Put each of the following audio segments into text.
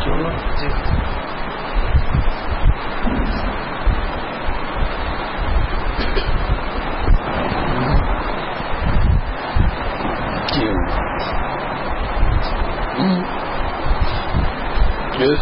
Good.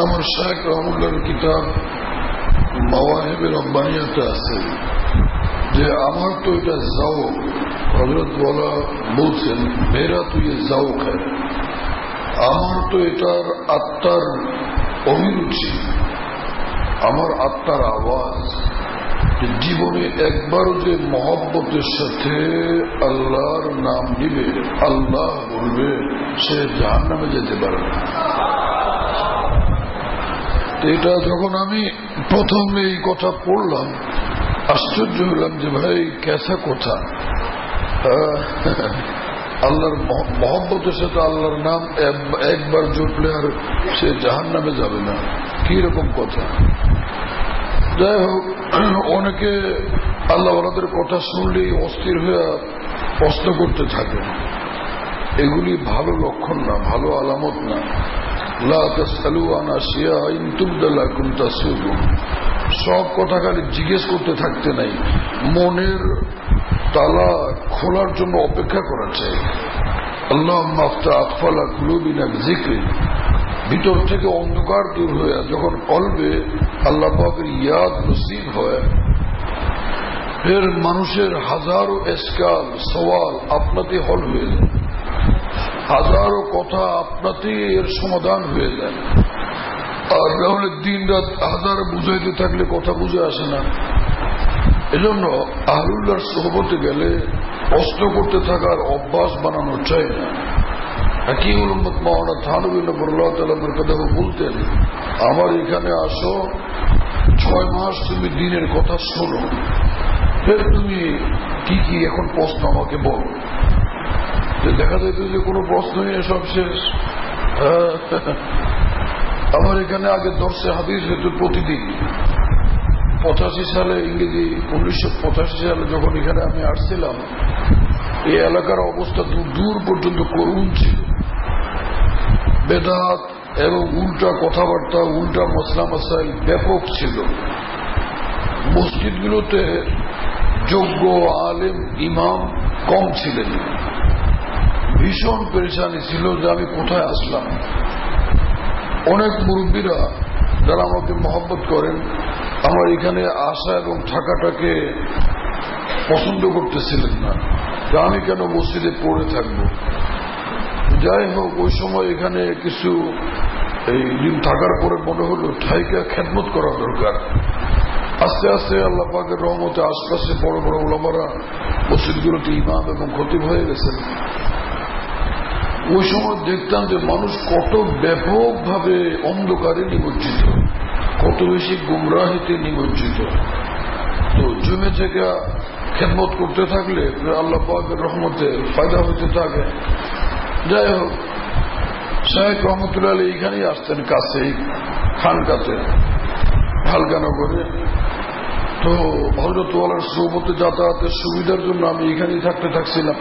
আমার শাইখ রহমতুল্লাহর কিতাব মাওয়াহিবে রব্বানিয়াতে আছে যে আমার তো এটা জাওক, হযরত ওয়ালা বলছেন মেরা তো ये জাওক है, আমার তো এটার আত্মার অভিরুচি, আমার আত্মার আওয়াজ। জীবনে একবারও যে মহব্বতের সাথে আল্লাহর নাম নিবে, আল্লাহ বলবে, সে জাহান্নামে যেতে পারে না। এটা যখন আমি প্রথম এই কথা পড়লাম আশ্চর্য হলাম যে ভাই কেসা কথা, আল্লাহর মহব্বতের সাথে আল্লাহর নাম একবার জুটলে আর সে জাহান্নামে যাবে না, কি রকম কথা। যাই হোক, অনেকে আল্লাহ ওনাদের কথা শুনলেই অস্থির হয়ে প্রশ্ন করতে থাকে, এগুলি ভালো লক্ষণ না, ভালো আলামত না। সব কথা খালি জিজ্ঞেস করতে থাকতে নাই, মনের তালা খোলার জন্য অপেক্ষা করা চাই। আল্লাহুম্মা আফতাহ আকফালা কুলুবিনা বিযিকরি, ভিতর থেকে অন্ধকার দূর হয়ে যখন কলবে আল্লাহ পাকের ইয়াদ নসিব হয়, ফের মানুষের হাজারো এসকাল সওয়াল আপনাতে হল হয়ে যায়, হাজারো কথা আপনাতেই এর সমাধান হয়ে যায়। আর তাহলে দিন রাত হাজার বুঝাইতে থাকলে কথা বুঝে আসে না। এজন্য আহলুল্লাহর সোহবতে গেলে প্রশ্ন করতে থাকার অভ্যাস বানানো চাই না। হাকিমুল উম্মত মাওলানা থানভী নবরুল্লাহ তাআলা বরকাতুহু বলতেন, আমার এখানে আসো, 6 মাস তুমি দিনের কথা শোনো, ফের তুমি কি কি এখন প্রশ্ন আমাকে বলো। দেখা যেত যে কোনো প্রশ্নই সব শেষ। আমার এখানে আগে দর্শে হাদিস হতো প্রতিদিন। 85 সালে, ইংরেজি 1985 সালে যখন এখানে আমি আসছিলাম, এই এলাকার অবস্থা দূর পর্যন্ত করুণ ছিল। বেদাত এবং উল্টা কথাবার্তা, উল্টা মসলা মাসাইল ব্যাপক ছিল। মসজিদগুলোতে যোগ্য আলেম ইমাম কম ছিলেন। ভীষণ পেরেশানি ছিল যে আমি কোথায় আসলাম। অনেক মুরব্বীরা যারা আমাকে মহব্বত করেন, আমার এখানে আসা এবং থাকাটাকে পছন্দ করতেছিলেন না, যে আমি কেন মসজিদে পড়ে থাকবো। যাই হোক, ওই সময় এখানে কিছু এই দিন থাকার পরে মনে হলো ঠাইকে খেদমত করা দরকার। আস্তে আস্তে আল্লাহ পাকের রহমতে আশপাশে বড় বড় ওলামারা মসজিদগুলোতে ইমাম এবং খতিব হয়ে গেছেন। ওই সময় দেখতাম যে মানুষ কত ব্যাপকভাবে অন্ধকারে নিমজ্জিত, কত বেশি গুমরাহিতে নিমজ্জিত। তো জমে থেকে খেদমত করতে থাকলে আল্লাহ পাকের রহমতে ফায়দা হতে থাকে। যাই হোক, শাইখ রহমতুল্লাহ আলাইহি এইখানেই আসতেন, কাছেই খানকাতে হালকানগরে। তো হযরত ওয়ালার সোহবতে যাতায়াতের সুবিধার জন্য আমি এখানেই থাকছিলাম।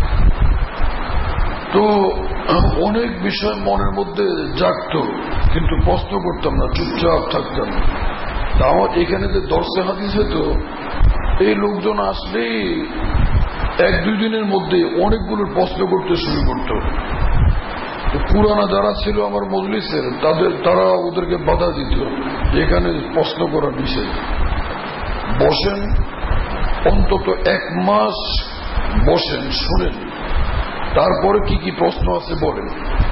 তো অনেক বিষয় মনের মধ্যে জাগত, কিন্তু প্রশ্ন করতাম না, চুপচাপ থাকতাম। আমার এখানে যে দর্শে হাদিস হতো, এই লোকজন আসলেই 1-2 দিনের মধ্যে অনেকগুলো প্রশ্ন করতে শুরু করত। পুরানা যারা ছিল আমার মজলিসের, তারা ওদেরকে বাধা দিত, এখানে প্রশ্ন করা নিষেধ, বসেন, অন্তত 1 মাস বসেন, শুনেন, তারপরে কি কি প্রশ্ন আছে বলেন।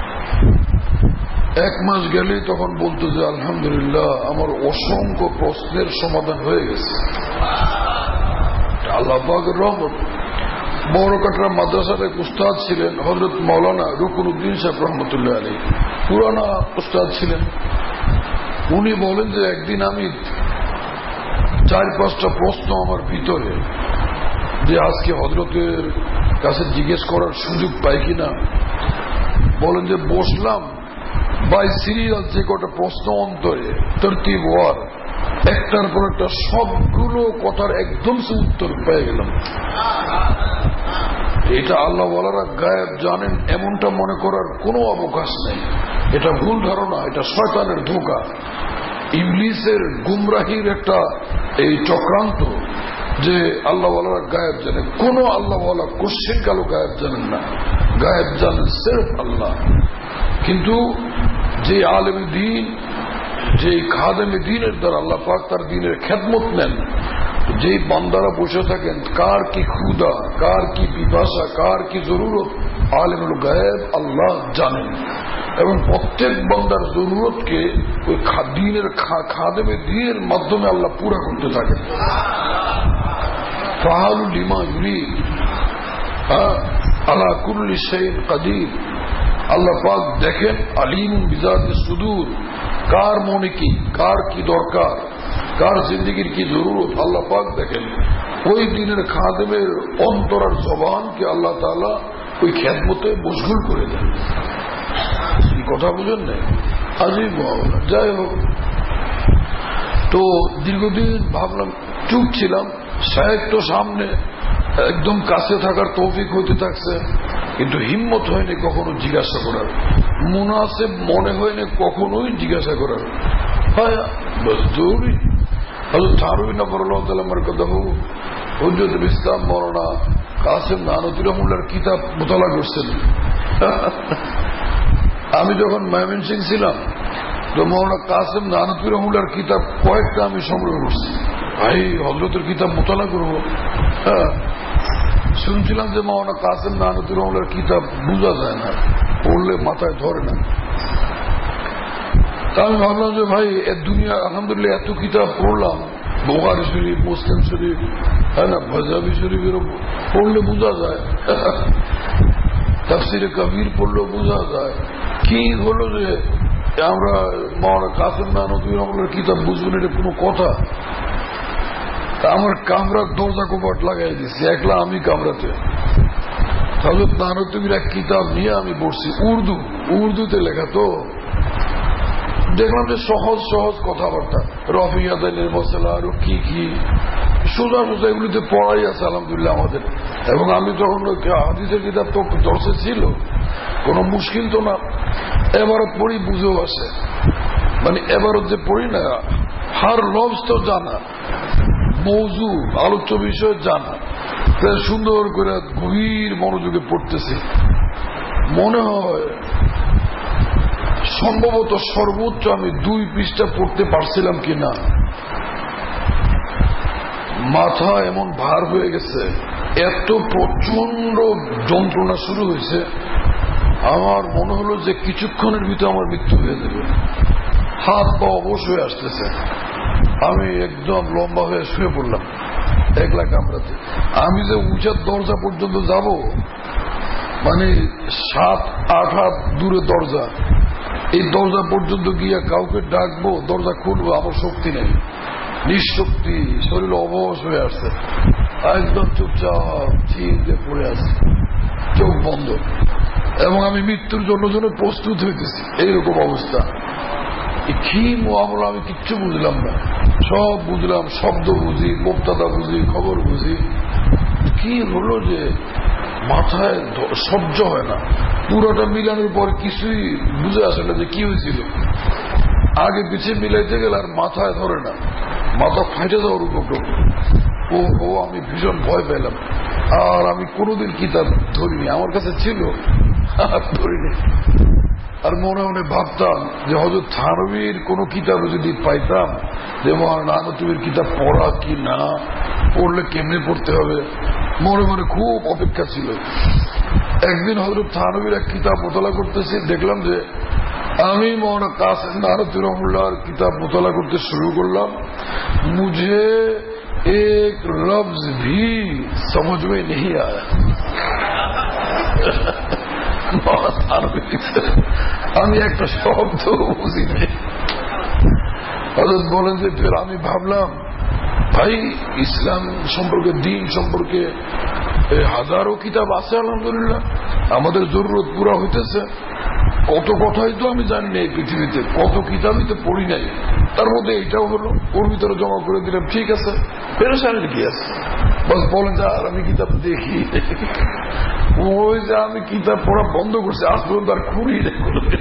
1 মাস গেলেই তখন বলতো যে আলহামদুলিল্লাহ, আমার অসংখ্য প্রশ্নের সমাধান হয়ে গেছে। আল্লাহ পাকের রহমত। বড়কাটরা মাদ্রাসার এক উস্তাদ ছিলেন হযরত মাওলানা রুকনউদ্দিন সাহেব রহমতুল্লাহ আলাইহি, পুরানা উস্তাদ ছিলেন। উনি বলেন যে একদিন আমি 4-5টা প্রশ্ন আমার ভিতরে, যে আজকে হযরতের কাছে জিজ্ঞেস করার সুযোগ পাই কিনা, বলেন যে বসলাম, বাই সিরিয়াল যে কটা প্রশ্ন অন্তরে তরতিব ওয়ার, একটার পর একটা সবগুলো কথার একদম সে উত্তর পেয়ে গেলাম। এটা আল্লাহ ওয়ালারা গায়েব জানেন এমনটা মনে করার কোনো অবকাশ নেই। এটা ভুল ধারণা, এটা শয়তানের ধোঁকা, ইবলিসের গুমরাহির একটা এই চক্রান্ত, যে আল্লাহ ওয়ালারা গায়েব জানেন। কোন আল্লাহ ওয়ালা কোশ্চেন কালো গায়েব জানেন না, গায়েব জানেন সির্ফ আল্লাহ। কিন্তু যে আলেম দ্বীন যে খাদেমে দিনের দ্বারা আল্লাহ পাক তার দিনের খেদমত নেন, যেই বান্দারা বসে থাকেন কার কি ক্ষুধা, কার কি পিপাসা, কার কি জরুরত আলিমুল গায়েব আল্লাহ জানেন, এবং প্রত্যেক বান্দার জরুরতকে ওই দিনের খাদেমে দিনের মাধ্যমে আল্লাহ পুরা করতে থাকেন। ফাআলু লিমা ইউরিদ আলা কুল্লি শাইইন কাদির। আল্লাহ পাক দেখেন আলিম বিজাতি সুদূর, কার মনে কি, কার কি দরকার, কার জিন্দগির কি জরুরত আল্লাহ পাক দেখেন। ওই দিনের খাদেমের অন্তর আর জবানকে আল্লাহ তাআলা ওই খেদমতে মশগুল করে দেন। কি কথা বুঝেন না? আজিব মাওলা। যাই হোক, তো দীর্ঘদিন ভাবলাম, চুপ ছিলাম। শায়েখ তো সামনে, একদম কাছে থাকার তৌফিক হতে থাকছে, কিন্তু হিম্মত হয়নি কখনো জিজ্ঞাসা করার, মুনাসেব মনে হয়নি কখনোই জিজ্ঞাসা করার। জরুরি হযরত থানভী নফরুল্লাহ তাআলা মারকাদাহু হুজ্জতুল ইসলাম মাওলানা কাসেম নানতী রহমাতুল্লাহর কিতাব মুতালা করছেন। আমি যখন ময়মনসিংহ ছিলাম তো মাওলানা কাসেম নানতী রহমাতুল্লাহর কিতাব কয়েকটা আমি সংগ্রহ করছি। ভাই হযরতের কিতাব মুতালা করবো। শুনছিলাম যে মাওলানা কাসেম নানতী রহমাতুল্লাহর কিতাব বোঝা যায় না, পড়লে মাথায় ধরে না। তা আমি ভাবলাম যে ভাই এর দুনিয়া আলহামদুলিল্লাহ এত কিতাব পড়লাম, বুখারী শরীফ, মুসলিম শরীফ, হ্যাঁ না, ফাজাবি শরীফ পড়লে বোঝা যায়, তাফসীরে কবির পড়লেও বোঝা যায়। কি হলো যে আমরা মাওলানা কাসেম নানতী রহমাতুল্লাহর কিতাব বুঝবেন, এটা কোনো কথা? আমার কামরার দরজা কপাট লাগাই দিচ্ছি, একলা আমি কামরাতে। হযরত নানতীর এক কিতাব নিয়ে আমি পড়ছি, উর্দুতে লেখা। তো দেখলাম যে সহজ সহজ কথাবার্তা, রফিয়াদানের মশলা, আরো কি কি সোজা সোজা এগুলিতে পড়াই আছে আলহামদুলিল্লাহ আমাদের। এবং আমি তখন হাদিসের কিতাব তো দর্শে ছিল, কোনো মুশকিল তো না। এবারত পড়ি বুঝেও আসে, মানে এবারত যে পড়ি না, হার লফজ তো জানা, মৌজু আলোচ্য বিষয় জানা, সুন্দর করে গভীর মনোযোগে পড়তেছি। মনে হয় সম্ভবত সর্বোচ্চ আমি 2 পৃষ্ঠা পড়তে পারছিলাম কিনা, মাথা এমন ভার হয়ে গেছে, এত প্রচন্ড যন্ত্রণা শুরু হয়েছে। আমার মনে হলো যে কিছুক্ষণের ভিতরে আমার মৃত্যু হয়ে যাবে, হাত পা অবশ হয়ে আসতেছে। আমি একদম লম্বা হয়ে শুয়ে পড়লাম একলা কামরাতে। আমি যে উঁচার দরজা পর্যন্ত যাব, মানে 7-8 হাত দূরে দরজা, এই দরজা পর্যন্ত গিয়ে কাউকে ডাকবো, দরজা খুলবো, আমার শক্তি নেই, নিঃশক্তি, শরীর অবশ হয়ে আসছে, একদম চুপচাপ চিন্তে পড়ে আছে, চোখ বন্ধ, এবং আমি মৃত্যুর জন্য প্রস্তুত হইতেছি। এইরকম অবস্থা। কি মুআমালা আমি কিচ্ছু বুঝলাম না, সব বুঝলাম, শব্দ বুঝি, মুক্তাদা বুঝি, খবর বুঝি। কি হলো যে মাথায় সহ্য হয় না, পুরোটা মিলানোর পর কিছুই বুঝে আসে না যে কি হয়েছিল। আগে পিছিয়ে মিলাইতে গেলে আর মাথায় ধরে না, মাথা ফাইটে যাওয়ার উপক্রম। ও আমি ভীষণ ভয় পেলাম। আর আমি কোনোদিন কিতাব ধরিনি, আমার কাছে ছিল, ধরিনি। আর মনে মনে ভাবতাম যে হযরত থানভীর কোন কিতাব যদি পাইতাম, যে মাওলানা নানতীর কিতাব পড়া কি না, পড়লে কেমনে পড়তে হবে, মনে মনে খুব অপেক্ষা ছিল। একদিন হযরত থানভীর এক কিতাব মোতালা করতেছি, দেখলাম যে আমি মাওলানা কাসেম নানতী রহমাতুল্লাহর কিতাব মোতালা করতে শুরু করলাম। মুঝে এক লফজ ভি সমঝ মে नहीं आया। আমি একটা শব্দ বুঝি নাই। হযরত বলেন যে ফের আমি ভাবলাম, ভাই ইসলাম সম্পর্কে, দিন সম্পর্কে হাজারো কিতাব আছে আলহামদুলিল্লাহ, আমাদের জরুরত পুরা হইতেছে। কত কথাই তো আমি জানি না, এই পৃথিবীতে কত কিতাবই তো পড়ি নাই, তার মধ্যে এটাও হলো, ওর ভিতরে জমা করে দিলাম, ঠিক আছে, পেরেশানির কি আছে? বস বলেন যে আর আমি কিতাব দেখি, ওই যে আমি কিতাব পড়া বন্ধ করছি, আজ পর্যন্ত আর খুঁড়ি নেই।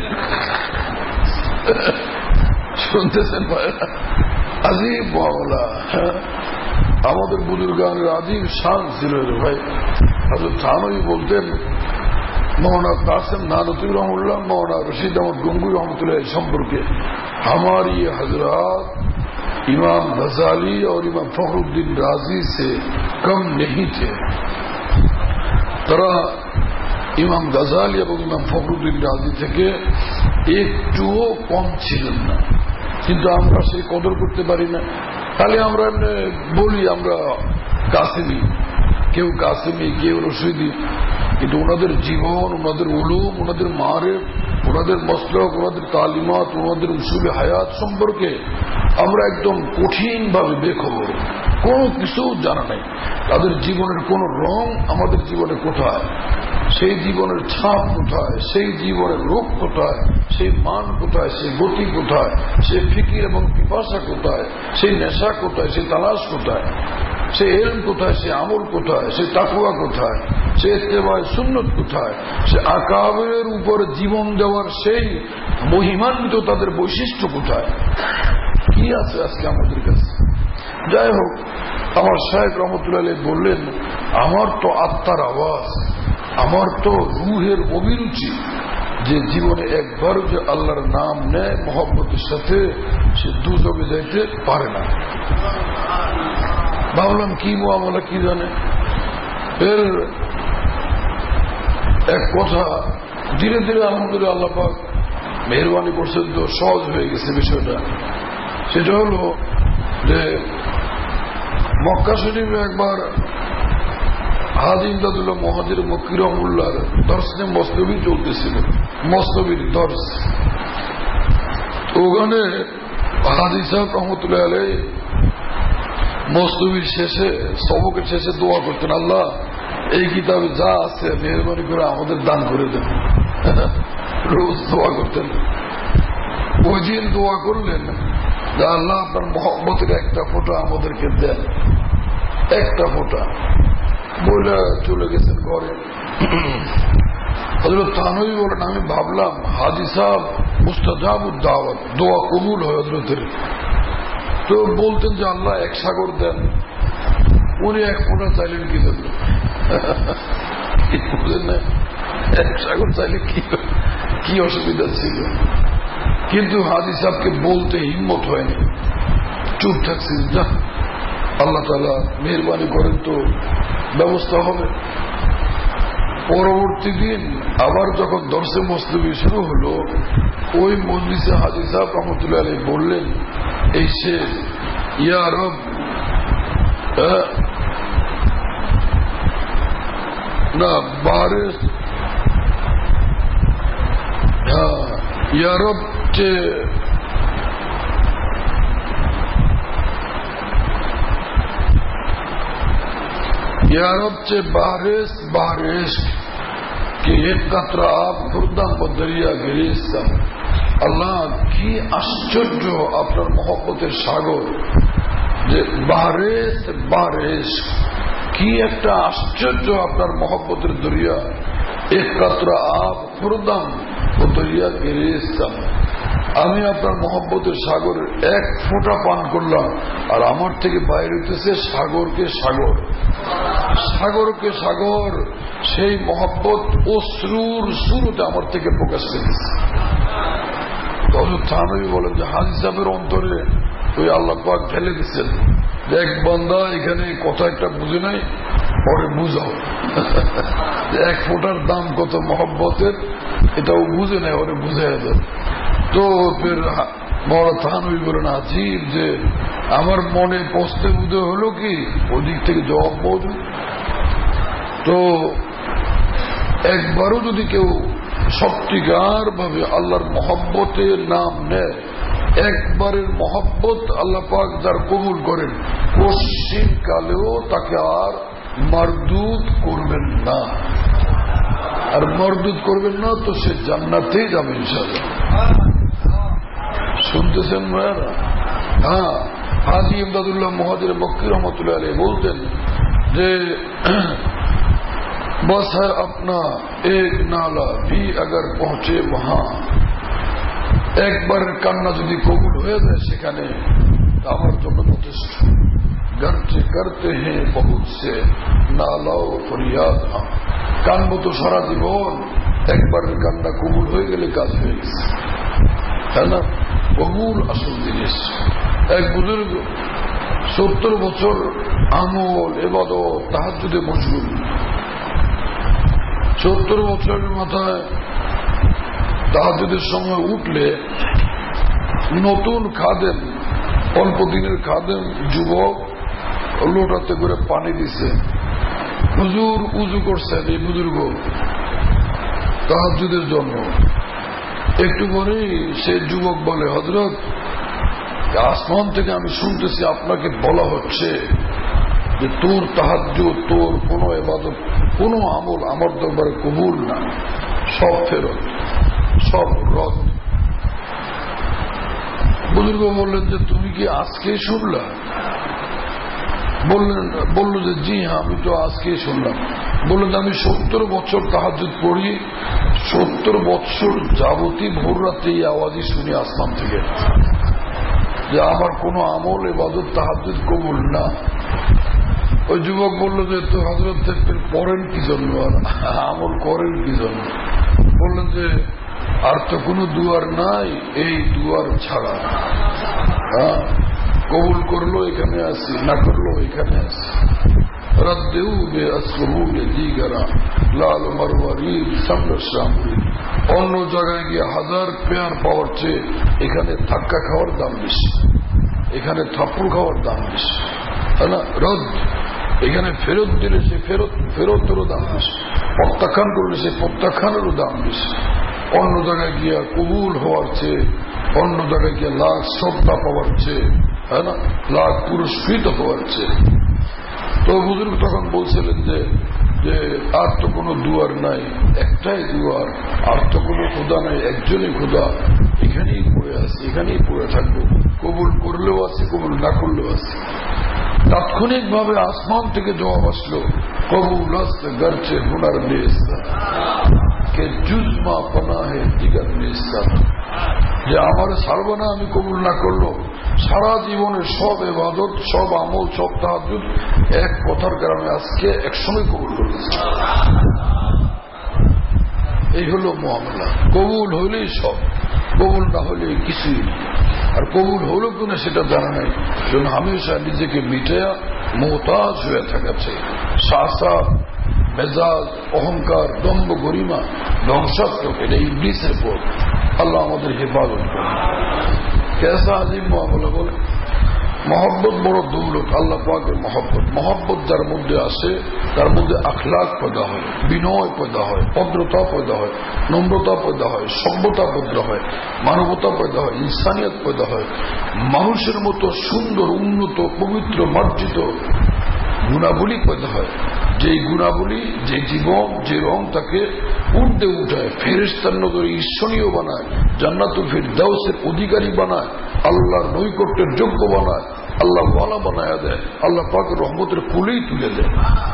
শুনতেছেন ভাইরা, আজিব মাওলা। আমাদের বুজুর্গানের আজিব শান ছিল ভাই। হযরত থানভী বলতেন, মাওলানা কাসেম নানতী রহমাতুল্লাহ, মাওলানা রশিদ আহমদ গঙ্গুই রহমতুল্লাহ সম্পর্কে हमारी ये हजरात इमाम गजाली और इमाम फखरुद्दीन राजी से कम नहीं थे। তারা ইমাম গাজালি এবং ইমাম ফখরুদ্দিন রাজি থেকে একটুও কম ছিলেন না, কিন্তু আমরা সেই কদর করতে পারি না। তাহলে আমরা বলি আমরা কাসেমি, কেউ কাসেমি, কেউ রশিদি, কিন্তু ওনাদের জীবন, ওনাদের উলুম, ওনাদের মারেফ, ওনাদের মসলক, ওনাদের তালিমাত, ওনাদের উসুলে হায়াত সম্পর্কে আমরা একদম কঠিন ভাবে বেখবর, কোনো কিছু জানা নাই। তাদের জীবনের কোন রং আমাদের জীবনে কোথায়, সেই জীবনের ছাপ কোথায়, সেই জীবনের রূপ কোথায়, সেই মান কোথায়, সেই গতি কোথায়, সেই ফিকির এবং পিপাসা কোথায়, সেই নেশা কোথায়, সেই তালাশ কোথায়, সেই ইলম কোথায়, সেই আমল কোথায়, সেই তাকওয়া কোথায়, সেই ইত্তেবায়ে সুন্নত কোথায়, সে আকাবের উপর জীবন দেওয়ার সেই মহিমান্বিত তাদের বৈশিষ্ট্য কোথায়, কি আছে আজকে আমাদের কাছে? যাই হোক, আমার শায়েখ রহমতুল্লাহ আলাইহি বললেন, আমার তো আত্মার আওয়াজ, আমার তো রুহের অভিরুচি, যে জীবনে একবার যে আল্লাহর নাম নেয় মহব্বতের সাথে, সে দুজকে যাইতে পারে না। ভাবলাম কি মুআমালা, কি জানে। এর এক কথা ধীরে ধীরে আলহামদুলিল্লাহ আল্লাহ পাক মেহরবানি করছেন, তো সহজ হয়ে গেছে বিষয়টা। সেটা হলো যে মক্কা শরীফে একবার হাজী ইমদাদুল্লাহ মুহাজির মক্কি রহমতুল্লাহর দর্শনে মসনবী চলতেছিল, মসনবীর দর্শ। ওখানে হাজী সাহেব রহমতুল্লাহ আলাইহি মসনবীর শেষে, সবকের শেষে দোয়া করতেন, আল্লাহ এই কিতাবে যা আছে মেহরবানি করে আমাদের দান করে দেন। রোজ দোয়া করতেন। ওই দিন দোয়া করলেন যে আল্লাহ আপনার মহব্বতের একটা ফোঁটা আমাদেরকে দেন, একটা ফোঁটা, বলে চলে গেছেন ঘরে। হযরত থানভী বলেন, আমি ভাবলাম হাজী সাহেব মুস্তাজাবুদ দাওয়াত, দোয়া কবুল হয় হযরতের। তো বলতেন যে আল্লাহ এক সাগর দেন, উনি এক ফোঁটা চাইলেন কি জন্য? বুঝলেন না, এক সাগর চাইলে কি অসুবিধা ছিল? কিন্তু হাজী সাহেবকে বলতে হিম্মত হয়নি, চুপ থাকছেন। যা আল্লাহ তাআলা মেহরবানি করেন তো ব্যবস্থা হবে। পরবর্তী দিন আবার যখন দর্শে মসনবী শুরু হলো, ওই মজলিসে হাজী সাহেব রহমতুল্লাহ আলাইহি বললেন, এই সে ইয়া রব, না বারিশ, ইয়া রব যে या रब से बारिश बारिश कि एक कतरा आप खुर्दम व दरिया गिरीश। আল্লাহ কি আশ্চর্য আপনার মহব্বতের সাগর, যে বারিশ বারিশ, কি একটা আশ্চর্য আপনার মহব্বতের দরিয়া। এক কাতরা আপ খুরদম ও দরিয়া गिरीश। আমি আপনার মহব্বতের সাগরের এক ফোঁটা পান করলাম, আর আমার থেকে বাইরে হইতেছে সাগরকে সাগর, সাগরকে সাগর। সেই মহব্বত অশ্রুর শুরুতে আমার থেকে প্রকাশ পেয়েছে। হযরত থানভী বলেন যে হাজী সাহেবের অন্তরে ওই আল্লাহ পাক ঢেলে দিচ্ছেন, এক বান্দা এখানে কথা একটা বুঝে নাই, পরে বুঝাও। এক ফোঁটার দাম কত মহব্বতের, এটাও বুঝে নাই, ওরে বুঝাই দেন। তো ফের বড় থানভী বলেন, আজীব যে আমার মনে প্রশ্নের উদয় হলো কি, ওদিক থেকে জবাব মৌজুদ। তো একবারও যদি কেউ সত্যিকার ভাবে আল্লাহর মহব্বতের নাম নেয়, একবারের মহব্বত আল্লাহ পাক যার কবুল করেন, পশ্চিম কালেও তাকে আর মারদুদ করবেন না। আর মারদুদ করবেন না তো সে জান্নাতেই যাবে ইনশাআল্লাহ। শুনতেছেন ভাইরা? হ্যাঁ, হাজী ইমদাদুল্লাহ মুহাজির মক্কি রহমতুল্লাহ আলাইহি বলতেন যে बस है अपना एक नाला भी अगर पहुंचे वहां, একবার কান্না যদি কবুল হয়ে যায় সেখানে, আমার জন্য যথেষ্ট। গর্তে করতে হ্যাঁ বহুত সে নালাও ফরিয়াদ, কানবো তো সারা জীবন, একবার কান্না কবুল হয়ে গেলে কাজ হয়ে গেছে, তাই না? কবুল আসল জিনিস। এক বুজুর্গ 70 বছর আমল ইবাদত তাহাজ্জুদে মশগুল, 70 বছরের মাথায় তাহাজ্জুদের সময় উঠলে নতুন খাদেম, অল্প দিনের খাদেম যুবক লোটাতে করে পানি দিছে। হুজুর উজু করছেন এই বুজুর্গ তাহাজ্জুদের জন্য। একটু পরেই সে যুবক বলে, হযরত আসমান থেকে আমি শুনতেছি আপনাকে বলা হচ্ছে যে তোর তাহাজ্জুদ, তোর কোন ইবাদত, কোন আমল আমার দরবারে কবুল না, সব ফেরত, সব রদ। বুজুর্গ বললেন যে তুমি কি আজকে শুনলা? বলল যে জি হ্যাঁ, আমি তো আজকেই শুনলাম। বললেন আমি 70 বছর তাহাজ্জুদ পড়ি, 70 বছর যাবতীয় ভোর রাতে এই আওয়াজই শুনি আসমান থেকে যে আমার কোন আমল ইবাদত তাহাজ্জুদ কবুল না। ওই যুবক বলল যে তো হযরত পড়েন কি জন্য, আর আমল করেন কি জন্য? বললেন যে আর তো কোনো দুয়ার নাই এই দুয়ার ছাড়া। হ্যাঁ, কবুল করলো এখানে আসি, না করলো এখানে আসি। রদ্দেউ বে আসরুবে দিগারা লাল মারওয়ারির সামনে অন্য জায়গায় গিয়ে 1000 পেয়ার পাওয়ার চেয়ে এখানে ধাক্কা খাওয়ার দাম বেশি, এখানে থাপ্পড় খাওয়ার দাম বেশি, তাই না? রদ এখানে ফেরত দিলে সে ফেরতেরও দাম বেশি, প্রত্যাখ্যান করলে সে প্রত্যাখ্যানেরও দাম বেশি। অন্য জায়গায় গিয়া কবুল হওয়ার চেয়ে, অন্য জায়গায় গিয়ে লাখ শ্রদ্ধা পাওয়ার চেয়ে, তাই না, লাখ পুরস্কৃত হওয়ার চেয়ে। তো বুজুর্গ তখন বলছিলেন যে আর তো কোনো দুয়ার নাই, একটাই দুয়ার, আর তো কোনো খোদা নাই, একজনই খোদা। এখানেই পড়ে আছে, এখানেই পড়ে থাকবো, কবুল করলেও আছে, কবুল না করলেও আছে। তাৎক্ষণিক ভাবে আসমান থেকে জবাব আসলো, কবুল আসতে গরচে হুনার নেস্তা কে জুজমা পানা হে দিগার নেস্তা, যে আমার ছাড়বো না আমি কবুল না করলো। সারা জীবনের সব ইবাদত, সব আমল, সব তাহাজ্জুদ এক কথার কারণে আজকে একসঙ্গে কবুল করেছে। এই হলো মুআমালা। কবুল হইলেই সব, কবুল না হলে কিছুই নেই। আর কবুল হলো কিনা সেটা জানা নাই, যেন হামেশা নিজেকে মিটাইয়া মোহতাজ হয়ে থাকাছে। শাসা, মেজাজ, অহংকার, দম্ভ, গরিমা ধ্বংসাত্মক, এটা ইবলিসের পথ। আল্লাহ আমাদের হেফাজত করেন। কেসা আজিম মুআমালা বলে মহব্বত বড় দৌলত, আল্লাহ পাকের মহব্বত। মহব্বত যার মধ্যে আসে তার মধ্যে আখলাক পয়দা হয়, বিনয় পয়দা হয়, ভদ্রতা পয়দা হয়, নম্রতা পয়দা হয়, সভ্যতা পয়দা হয়, মানবতা পয়দা হয়, ইনসানিয়ত পয়দা হয়। মানুষের মতো সুন্দর, উন্নত, পবিত্র, মার্জিত গুণাবলী পয়দা হয়। যে গুণাবলী, যে জীবন, যে রং তাকে উর্ধে উঠায়, ফেরেশতার নজরে ঈর্ষণীয় বানায়, জান্নাতুল ফিরদাউসের অধিকারী বানায়, আল্লাহর নৈকট্যের যোগ্য বানায়, আল্লাহ ওয়ালা বানায় দেয়, আল্লাহ পাকের রহমতের কুলেই তুলে দেয়।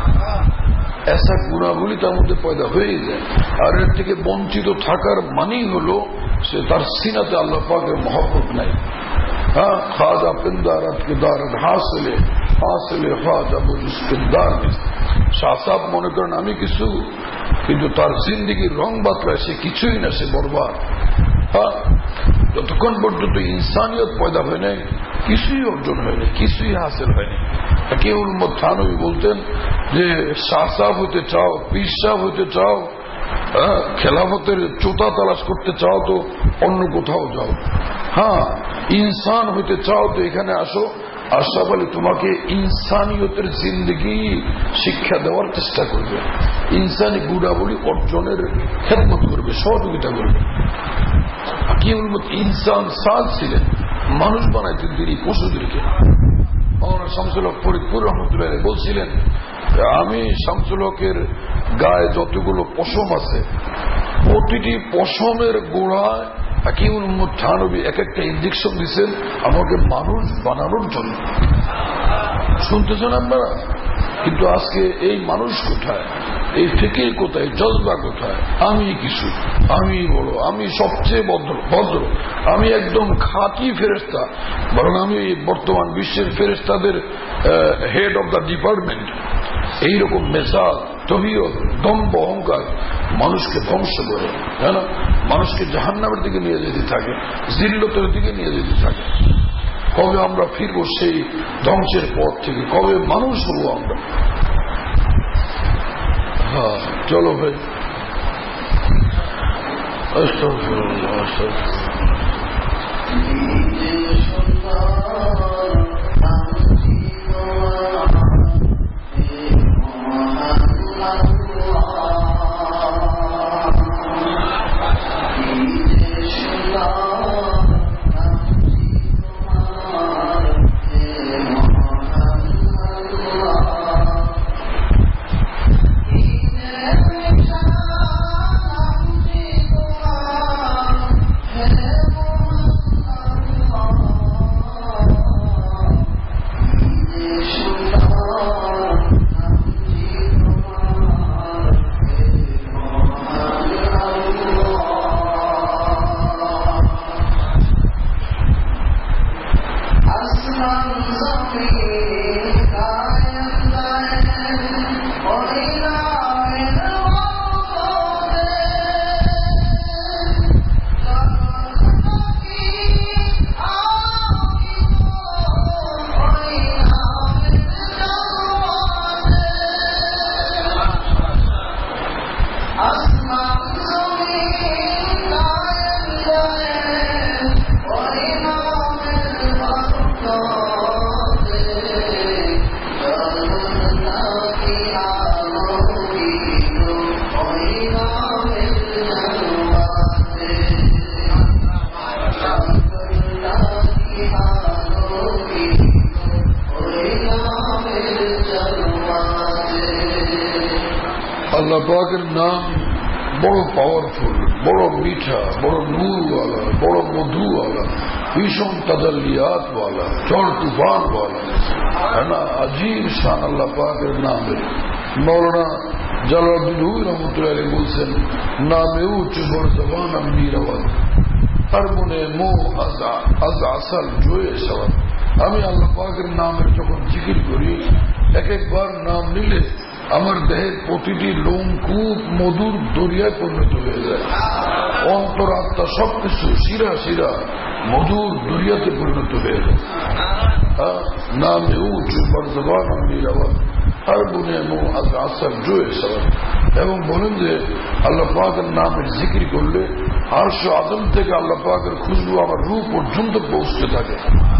এসা গুণাবলী তার মধ্যে পয়দা হয়ে যায়। আর এর থেকে বঞ্চিত থাকার মানেই হলো সে তার সিনাতে আল্লাহ পাকের মহব্বত নাই। হ্যাঁ, খাজা পিন্দারাত কে দারাত হাসিলে হাসিলে খাজা বুজুস্কিদার। শাহ সাহেব মনে করেন আমি কিছু, কিন্তু তার জিন্দিগির রং বাতলায় সে কিছুই না, সে বরবাদ। হ্যাঁ, যতক্ষণ পর্যন্ত ইনসানিয়ত পয়দা হয় নাই কিছুই অর্জন হয়নি, কিছুই হাসিল হয়নি। হাকিমুল উম্মত থানভী বলতেন যে শাহ সাহেব হইতে চাও, পীর সাহেব হইতে চাও, খেলাফতের চোতা তালাশ করতে চাও তো অন্য কোথাও যাও। হ্যাঁ, ইনসান হইতে চাও তো এখানে আসো। আশরাফ আলী তোমাকে ইনসানিয়তের জিন্দগি শিক্ষা দেওয়ার চেষ্টা করবে, ইনসানি গুণাবলী অর্জনের খেদমত করবে, সহযোগিতা করবে। হাকিমুল উম্মত ইনসান সাজ ছিলেন, মানুষ বানাইতেন তিনি পশুদেরকে। শামসুল হক ফরিদপুর রহমতুল্লাহ বলছিলেন, আমি শামসুল হকের গায়ে যতগুলো পশম আছে প্রতিটি পশমের গোড়ায় হাকিমুল উম্মত থানভী এক একটা ইনজেকশন দিচ্ছেন আমাকে মানুষ বানানোর জন্য। শুনতেছেন আপনারা? কিন্তু আজকে এই মানুষ কোথায়, এই ফিকির কোথায়, জজবা কোথায়? আমি কিছু, আমি বড়, আমি সবচেয়ে ভদ্র, আমি একদম খাঁটি ফেরেশতা, বরং আমি বর্তমান বিশ্বের ফেরেশতাদের হেড অব দ্য ডিপার্টমেন্ট। এইরকম মেজাজ, তহিয়ত, দম্ভ, অহংকার মানুষকে ধ্বংস করে, তাই না? মানুষকে জাহান্নামের দিকে নিয়ে যেতে থাকে, জিল্লতের দিকে নিয়ে যেতে থাকে। কবে আমরা ফিরবো সেই ধ্বংসের পথ থেকে? কবে মানুষ হবো আমরা? হ্যাঁ, চলো ভাই। আল্লাহ পাকের নাম বড় পাওয়ারফুল, বড় মিঠা, বড় নূরওয়ালা, বড় মধুওয়ালা, ভীষণ তাজাল্লিয়াতওয়ালা, ঝড় তুফানওয়ালা, है ना। अजीब शान अल्लाह पाकेর नामेর। मौलाना জালালউদ্দিন রুমি রহমতুল্লাহ আলাইহি বলছেন, নামে উচ্চ বড় জবান আমি রওয়াত हर मुने मोह अज असल जोए सवाल। আমি আল্লাহ পাকের নামের যখন জিকির করি, এক একবার নাম নিলে আমার দেহের প্রতিটি লোমকূপ মধুর দরিয়ায় পরিণত হয়ে যায়। অন্তরাত্মা সবকিছু শিরা শিরা মধুর দরিয়াতে পরিণত হয়ে যায়। নামে উঁচু বর্জবান আমি রাওয়াত हर बुने मोह अज असल जोए सवाल। এবং বলেন যে আল্লাহ পাকের নামের জিকির করলে আরশ আযম থেকে আল্লাহ পাকের খুশবু আমার রূহ পর্যন্ত পৌঁছতে থাকে।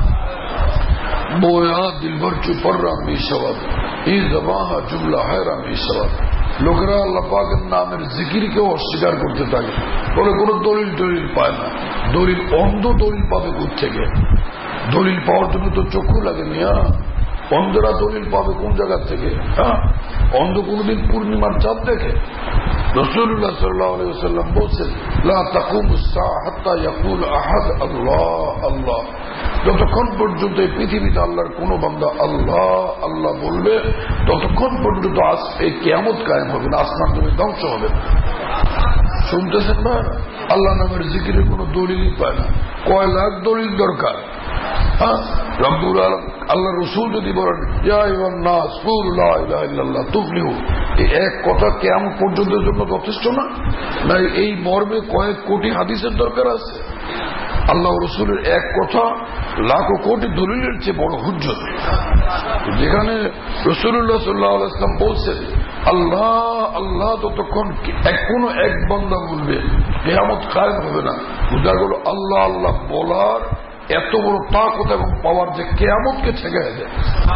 बोया दिलभर चुपर्रा मी सवाद ई जबाहा जुमला हैरा मी सवाद। লোকেরা আল্লাহ পাকের নামের জিকিরকেও অস্বীকার করতে থাকে, বলে কোনো দলিল টলিল পায় না। দলিল অন্ধ দলিল পাবে কোত্থেকে? দলিল পাওয়ার জন্য তো চক্ষু লাগে মিয়া। অন্ধরা দলিল পাবে কোন জায়গা থেকে? হ্যাঁ, অন্ধ কোনদিন পূর্ণিমার চাঁদ দেখে? রাসূলুল্লাহ সাল্লাল্লাহু আলাইহি ওয়াসাল্লাম বলেছেন, লা তাকুমুস সাআ হাত্তা ইয়াকুল আহাদ আল্লাহ আল্লাহ। যতক্ষণ পর্যন্ত এই পৃথিবীতে আল্লাহর কোন বান্দা আল্লাহ আল্লাহ বলবে, ততক্ষণ পর্যন্ত এই কিয়ামত কায়েম হবে না, আসমান জমিন ধ্বংস হবে না। শুনতেছেন না? আল্লাহ নামের জিকিরের কোন দলিলই পায় না। কয় লাখ দলিল দরকার? হ্যাঁ, রব্বুল আলামিন আল্লাহ রসুল যদি বলেন ইয়া আইয়ুহান নাস কুলু লা ইলাহা ইল্লাল্লাহ তুফলিহু, এই এক কথা কিয়ামত পর্যন্তের জন্য যথেষ্ট না? না এই মর্মে কয়েক কোটি হাদিসের দরকার আছে? আল্লাহ রসুলের এক কথা লাখো কোটি দলিলের চেয়ে বড় হুজ্জত। যেখানে রাসূলুল্লাহ সাল্লাল্লাহু আলাইহি ওয়াসাল্লাম বলছেন আল্লাহ আল্লাহ যতক্ষণ কোনো এক বান্দা বলবে কিয়ামত কায়েম হবে না, বুঝা গেল আল্লাহ আল্লাহ বলার এত বড় তাকত এবং পাওয়ার যে কিয়ামতকে ঠেকায় দেয়,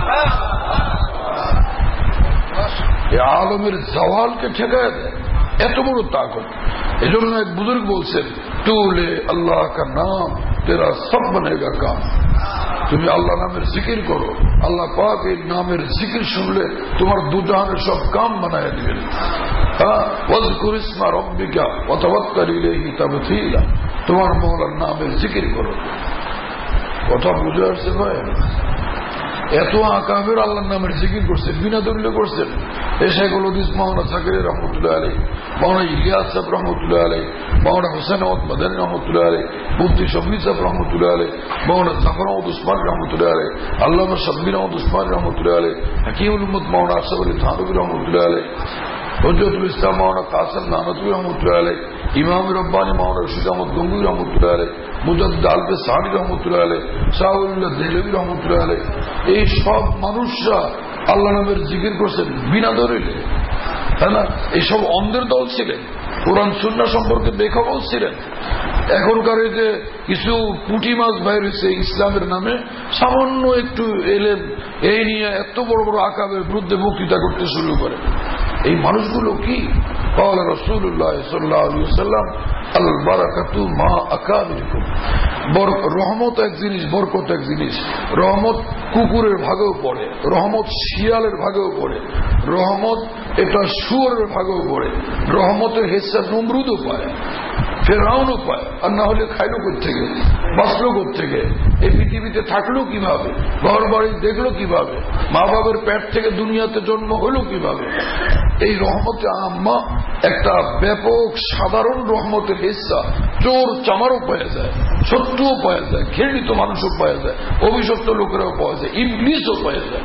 আলমের জাওয়ালকে ঠেকায় দেয়, এত বড় তাকত। এই জন্য এক বুজুর্গ বলছেন, তুলে আল্লাহ কা নাম তেরা সব বনেগা কাম। তুমি আল্লাহ নামের জিকির করো, আল্লাহ পাক এই নামের জিকির শুনলে তোমার দুজাহানের সব কাম বানায় দিবেন। ওয়াজকুর ইসমা রব্বিকা ওয়া তাওয়াক্কাল ইলাইহি তাবতীলা। তোমার মওলার নামের জিকির করো। কথা বুঝে আসছে ভাই? এত আকাবের আল্লাহর নামের জিকির করছেন, বিনা দলিলে করছেন। শাইখুল হাদিস মাওলানা সাকির রহমতুল্লাহ আলাইহি, মাওলানা ইলিয়াস সাহেব রহমতুল্লাহ আলাইহি, মাওলানা হোসেন আহমদ মাদানী রহমতুল্লাহ আলাইহি, মুফতি শফি সাহেব রহমতুল্লাহ আলাইহি, মাওলানা জাফর আহমদ উসমান রহমতুল্লাহ আলাইহি, আল্লামা শাব্বির আহমদ উসমান রহমতুল্লাহ আলাইহি, হাকিমুল উম্মত মাওলানা আশরাফ আলী থানভী রহমতুল্লাহ আলাইহি, হযরতুল ইসলাম মাওলানা কাসিম নানতুবী রহমতুল্লাহ আলাইহি, ইমাম রব্বানী মাওলানা রশিদ আহমদ গঙ্গুই রহমতুল্লাহ আলাইহ, মুজাদ্দিদ আলবে সাহারি রহমতুল্লাহ আলাইহ, শাহুল্লাহ দেহলভী রহমতুল্লাহ আলাইহ, এই সব মানুষরা আল্লাহ নামের জিকির করছেন বিনা দলিলে, তাই না? এইসব অন্ধের দল ছিলেন, কোরআন সুন্নাহ সম্পর্কে বেখবর ছিলেন। এখনকার যে কিছু পুঁটি মাছ বাইর হয়েছে ইসলামের নামে, সামান্য একটু এলেন, এই নিয়ে এত বড় বড় আকাবের বিরুদ্ধে বক্তৃতা করতে শুরু করে। এই মানুষগুলো কি? قال رسول الله صلى الله عليه وسلم البركة مع أكابركم। রহমত এক জিনিস, বরকত এক জিনিস। রহমত কুকুরের ভাগেও পড়ে, রহমত শিয়ালের ভাগেও পড়ে, রহমত এটা শুয়োরের ভাগেও পড়ে, রহমতের হেসা নমরুদও পায়, ফেরাউনও পায়। আর না হলে খাইলো কোত্থেকে, বাঁচলো কোত্থেকে, এই পৃথিবীতে থাকলো কিভাবে, ঘর বাড়ি দেখলো কিভাবে, মা বাবার পেট থেকে দুনিয়াতে জন্ম হলো কিভাবে? এই রহমতে আম্মা একটা ব্যাপক সাধারণ রহমতের হিস্সা চোর চামারও পাওয়া যায়, শত্রুও পাওয়া যায়, ঘৃণিত মানুষও পাওয়া যায়, অভিশপ্ত লোকেরাও পাওয়া যায়, ইবলিসও পাওয়া যায়।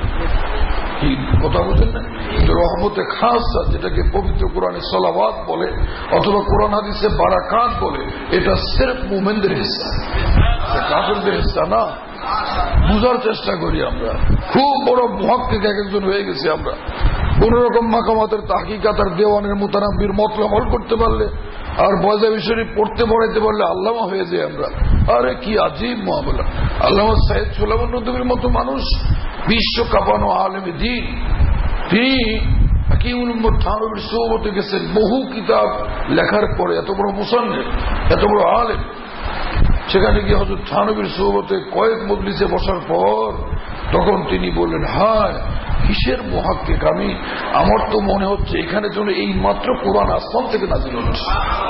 কথা বুঝেন না? রহমতে খাসা, যেটাকে পবিত্র কোরআনে সালাওয়াত বলে অথবা কোরআন হাদিসে বারাকাত বলে, এটা সির্ফ মুমিনদের হিস্সা, কাফেরদের হিস্সা না। বুঝার চেষ্টা করি আমরা। খুব বড় মুহাক্কিক এক একজন হয়ে গেছি আমরা। কোন রকম মাকামাতের তাহকিকাত আর দেওয়ানের মুতানাব্বির মতলব হল করতে পারলে আর বয়জাবি শরীফ পড়তে পড়াইতে পারলে আল্লামা হয়ে যায় আমরা। আরে কি আজীব মুআমালা! আল্লামা সাইয়্যিদ সুলাইমান নদভীর মতো মানুষ, বিশ্ব কাঁপানো আলেমে দ্বীন, তিনি হাকিমুল উম্মত থানভীর সোহবতে গেছেন। বহু কিতাব লেখার পরে, এত বড় মুসান্নিফ, এত বড় আলেম, সেখানে গিয়ে হযরত থানভীর সোহবতে কয়েক মজলিসে বসার পর তখন তিনি বললেন, হায় কিসের মুহাক্কিক আমি, আমার তো মনে হচ্ছে এখানে যেন এই মাত্র কোরআন আসমান থেকে নাযিল হচ্ছে।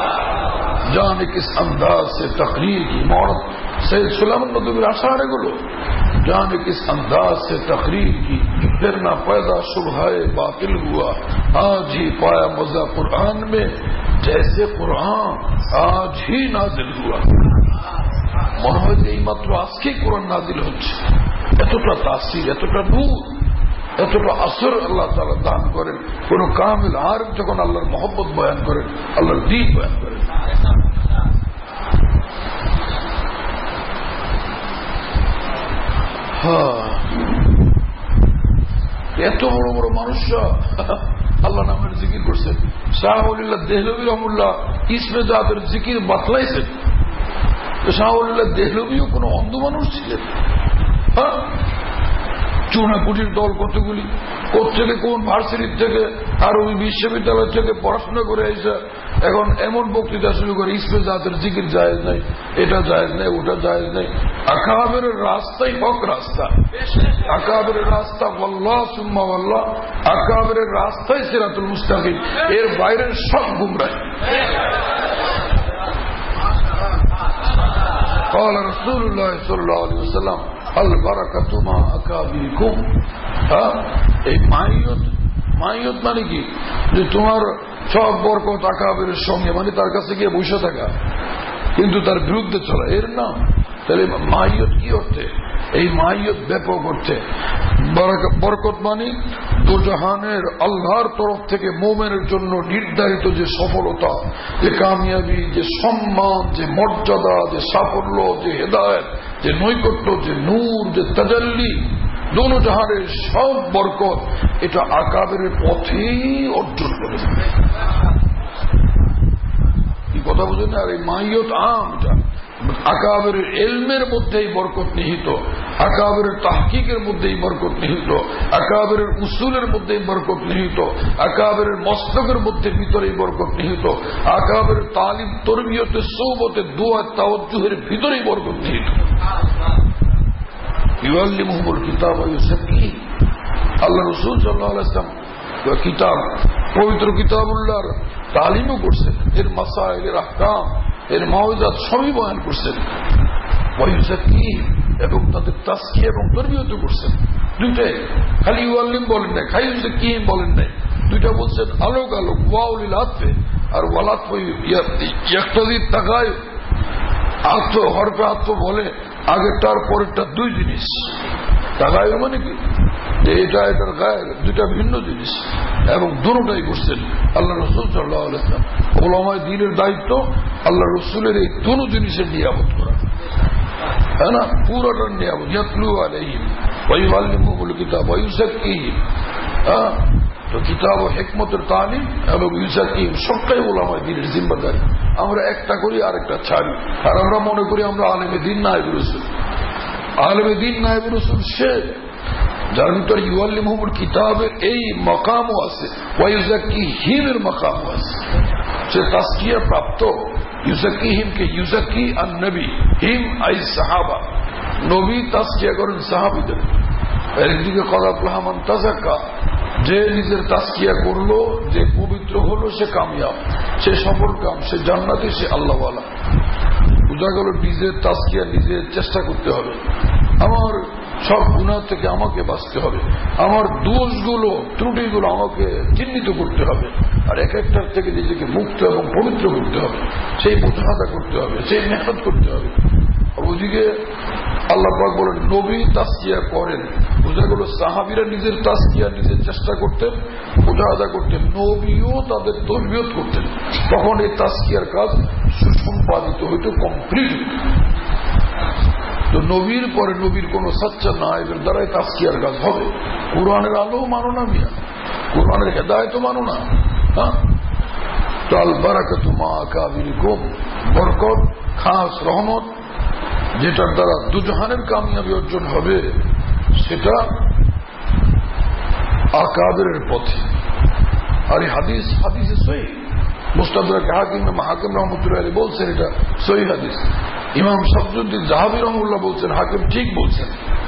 জানে কিস আন্দাজ সে তকরীর কি মৌলানা সৈয়দ সুলাইমান নদভীর আশার এগুলো, जाने किस अंदाज से तकरीर की, फिर ना पैदा शुबहाए बातिल हुआ, आज ही पाया मजा कुरान में जैसे कुरान आज ही नाजिल हुआ। মনে হয় যে এইমাত্র আজকে কোরআন নাজিল হচ্ছে। এতটা তাসির, এতটা নূর, এতটা আসর আল্লাহ তাআলা দান করেন। কোন কামিল আরিফ যখন আল্লাহর মহব্বত বয়ান করেন, আল্লাহর দ্বীন বয়ান করেন। এত বড় বড় মানুষরা আল্লাহ নামের জিকির করছেন। শাহ ওলিল্লাহ দেহলভী রহমুল্লাহ ইসমে জাতের জিকির বাতলাইছেন। শাহ ওলিল্লাহ দেহলভীও কোন অন্ধ মানুষ ছিলেন? চুনাপুটির দল কতগুলি, কোথেকে কোন ভার্সিটির থেকে আর ওই বিশ্ববিদ্যালয় থেকে পড়াশোনা করে এসে এখন এমন বক্তৃতা শুরু করে ইসমে জাতের জিকির জায়েজ নাই, এটা জায়েজ নাই, ওটা জায়েজ নাই। আকাবের রাস্তাই হক রাস্তা, আকাবের রাস্তা ওয়াল্লাহ সুম্মা ওয়াল্লাহ, আকাবের রাস্তাই সিরাতুল মুস্তাকিম, এর বাইরের সব গুমরাহ। قال رسول الله صلى الله عليه وسلم البركة مع أكابركم। এই মাইয়ত মানে কি? যে তোমার সব বরকত আকাবের সঙ্গে, মানে তার কাছে গিয়ে বসে থাকা কিন্তু তার বিরুদ্ধে চলা, এর নাম। তাহলে মাইয়ত কি অর্থে? এই মাইয়ত ব্যাপক অর্থে। বরকত মানে দোজাহানের আল্লাহর তরফ থেকে মোমেনের জন্য নির্ধারিত যে সফলতা, যে কামিয়াবি, যে সম্মান, যে মর্যাদা, যে সাফল্য, যে হেদায়েত, যে নৈকট্য, যে নূর, যে তাজাল্লি, দোনো জাহানের সব বরকত এটা আকাবের পথেই অর্জন করেছে। কি কথা বুঝেন? আর এই মাইয়ত আম, এটা আকাবের এলমের মধ্যেই বরকত নিহিত, আকাবের তাহকিকের মধ্যেই বরকত নিহিত, আকাবের উসুলের মধ্যেই বরকত নিহিত, আকাবের মস্তকের মধ্যে ভিতরেই বরকত নিহিত, আকাবের তালিম তরবিয়তে সোহবতে দোয়া তাওজ্জুহের ভিতরেই বরকত নিহিত। ইউআল্লিমুহুমুল কিতাব ওয়া ইউযাক্কিহিম। আল্লাহ রাসূল সাল্লাল্লাহু আলাইহি ওয়াসাল্লাম কিতাব, পবিত্র কিতাবুল্লাহর তালিমও করছেন, এর মাসাইল, এর আহকাম, এর মাওইজাত সবই বয়ান করছেন। ওয়া ইউযাক্কিহিম, এবং তাদের তাজকিয়া এবং তরবিয়ত করছেন। দুইটাই, খালি ইউআল্লিম বলেন নাই, খালি ইউযাক্কিহিম বলেন নাই, দুইটা বলছেন আলোক আলোক, ওয়াউলিল আতফে আর ওয়ালাত ইয়াকতাদি তাগায়ুর। আত্ম হরফে আত্ম বলে আগেরটার পরেরটা দুই জিনিস। তাগায়ুর মানে কি, এটা এটার গায়ের দুইটা ভিন্ন জিনিস, এবং দুটোটাই করছেন আল্লাহ রসুল সাল্লাল্লাহু আলাইহি ওয়াসাল্লাম। উলামায়ে দ্বীনের দায়িত্ব আল্লাহ রসুলের এই দুটো জিনিসের নিয়ামত করা, হ্যাঁ না, পুরোটার নিয়ামত। ইয়াতলু আলাইহিম ওয়া ইউআল্লিমুহুমুল কিতাব ওয়া ইউযাক্কিহিম, তো কিতাব ও হিকমতের তালিম এবং ইউযাক্কিহিম সবটাই উলামায়ে দ্বীনের জিম্মাদারি। আমরা একটা করি আর একটা ছাড়ি, আর আমরা মনে করি আমরা আলেমে দ্বীন নায়েবে রাসূল। আলেমে দ্বীন নায়েবে রাসূল সে যার ভিতরে ইউআল্লিমুহুমুল কিতাবের এই মাকামও আছে, ওয়া ইউযাক্কিহিমের মাকামও আছে। সে তাসকিয়া প্রাপ্ত, ইউযাক্কিহিমকে ইউযাক্কি আন নবী, হিম আই সাহাবা, নবী তাসকিয়া করেন সাহাবীদের। একদিকে কলাফলাহ মান তাযাক্কা, যে নিজের তাসকিয়া করলো, যে পবিত্র হলো সে কামিয়াব, সে সফল কাম, সে জান্নাতি, সে আল্লাহওয়ালা। বোঝা গেল নিজের তাসকিয়া নিজের চেষ্টা করতে হবে। আমার সব গুনাহ থেকে আমাকে বাঁচতে হবে, আমার দোষগুলো ত্রুটিগুলো আমাকে চিহ্নিত করতে হবে, আর এক একটার থেকে নিজেকে মুক্ত এবং পবিত্র করতে হবে, সেই মুজাহাদা করতে হবে, সেই মেহনত করতে হবে। ওদিকে আল্লাহ পাক বলেন নবী তাসকিয়া করেন, বোঝা গেল সাহাবীরা নিজের তাসকিয়া নিজের চেষ্টা করতেন, মুজাহাদা করতেন, নবীও তাদের তরবিয়ত করতেন, তখন এই তাসকিয়ার কাজ সুসম্পাদিত হইত, কমপ্লিট। তো নবীর পরে নবীর কোন সাচ্চা নায়েবের দ্বারাই তাসকিয়ার কাজ হবে। কোরআনের আলো মানো না মিয়া, কোরআনের হেদায়েত মানো না, হ্যাঁ। তো আল বারাকাতু মা আকাবিরিকুম, বরকত, খাস রহমত, যেটার দ্বারা দুজাহানের কামিয়াবি অর্জন হবে, সেটা আকাবেরের পথে। আর এই হাদিসে সহিহ, মুস্তাদরাক হাকিম রাহমাতুল্লাহ আলাইহি বলছেন এটা সহিহ হাদিস। ইমাম শামসুদ্দিন যাহাবী রাহমাহুল্লাহ বলছেন হাকিম ঠিক বলছেন,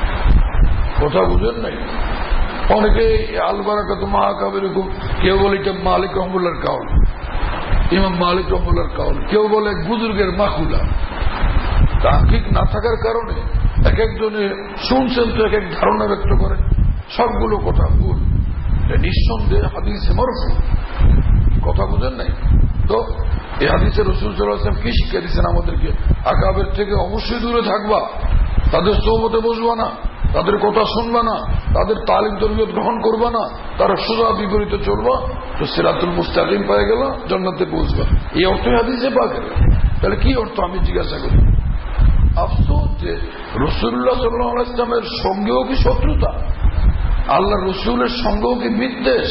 কথা বুঝেন নাই। অনেকে আল বারাকাতু মা আকাবিরিকুম, কেউ বলে এটা মালিক রাহমাতুল্লাহর কাউল, ইমাম মালিক রাহমাতুল্লাহর কাউল, কেউ বলে বুজুর্গের মাখুলা। তাহকিক না থাকার কারণে এক একজনে শুনছেন তো এক এক ধারণা ব্যক্ত করেন, সবগুলো কথা ভুল। নিঃসন্দেহে হাদিসে মারফু, কথা বুঝেন নাই। তো এই হাদিসে রাসূল সাল্লাল্লাহু আলাইহি ওয়াসাল্লাম কি শিক্ষা দিচ্ছেন আমাদেরকে? আকাবের থেকে অবশ্যই দূরে থাকবা, তাদের সোহবতে বসবা না, তাদের কথা শুনবা না, তাদের তালিম তরবিয়ত গ্রহণ করবা না, তারা সোজা বিপরীতে চলবা, তো সিরাতুল মুস্তাকিম পেয়ে গেল, জান্নাতে পৌঁছবা। এই অর্থ হাদিসে পাওয়া গেল। তাহলে কি অর্থ আমি জিজ্ঞাসা করি? আফসোস যে রাসূলুল্লাহ সাল্লাল্লাহু আলাইহি ওয়াসাল্লামের সঙ্গেও কি শত্রুতা, আল্লাহ রসুলের সঙ্গেও কি বিদ্বেষ?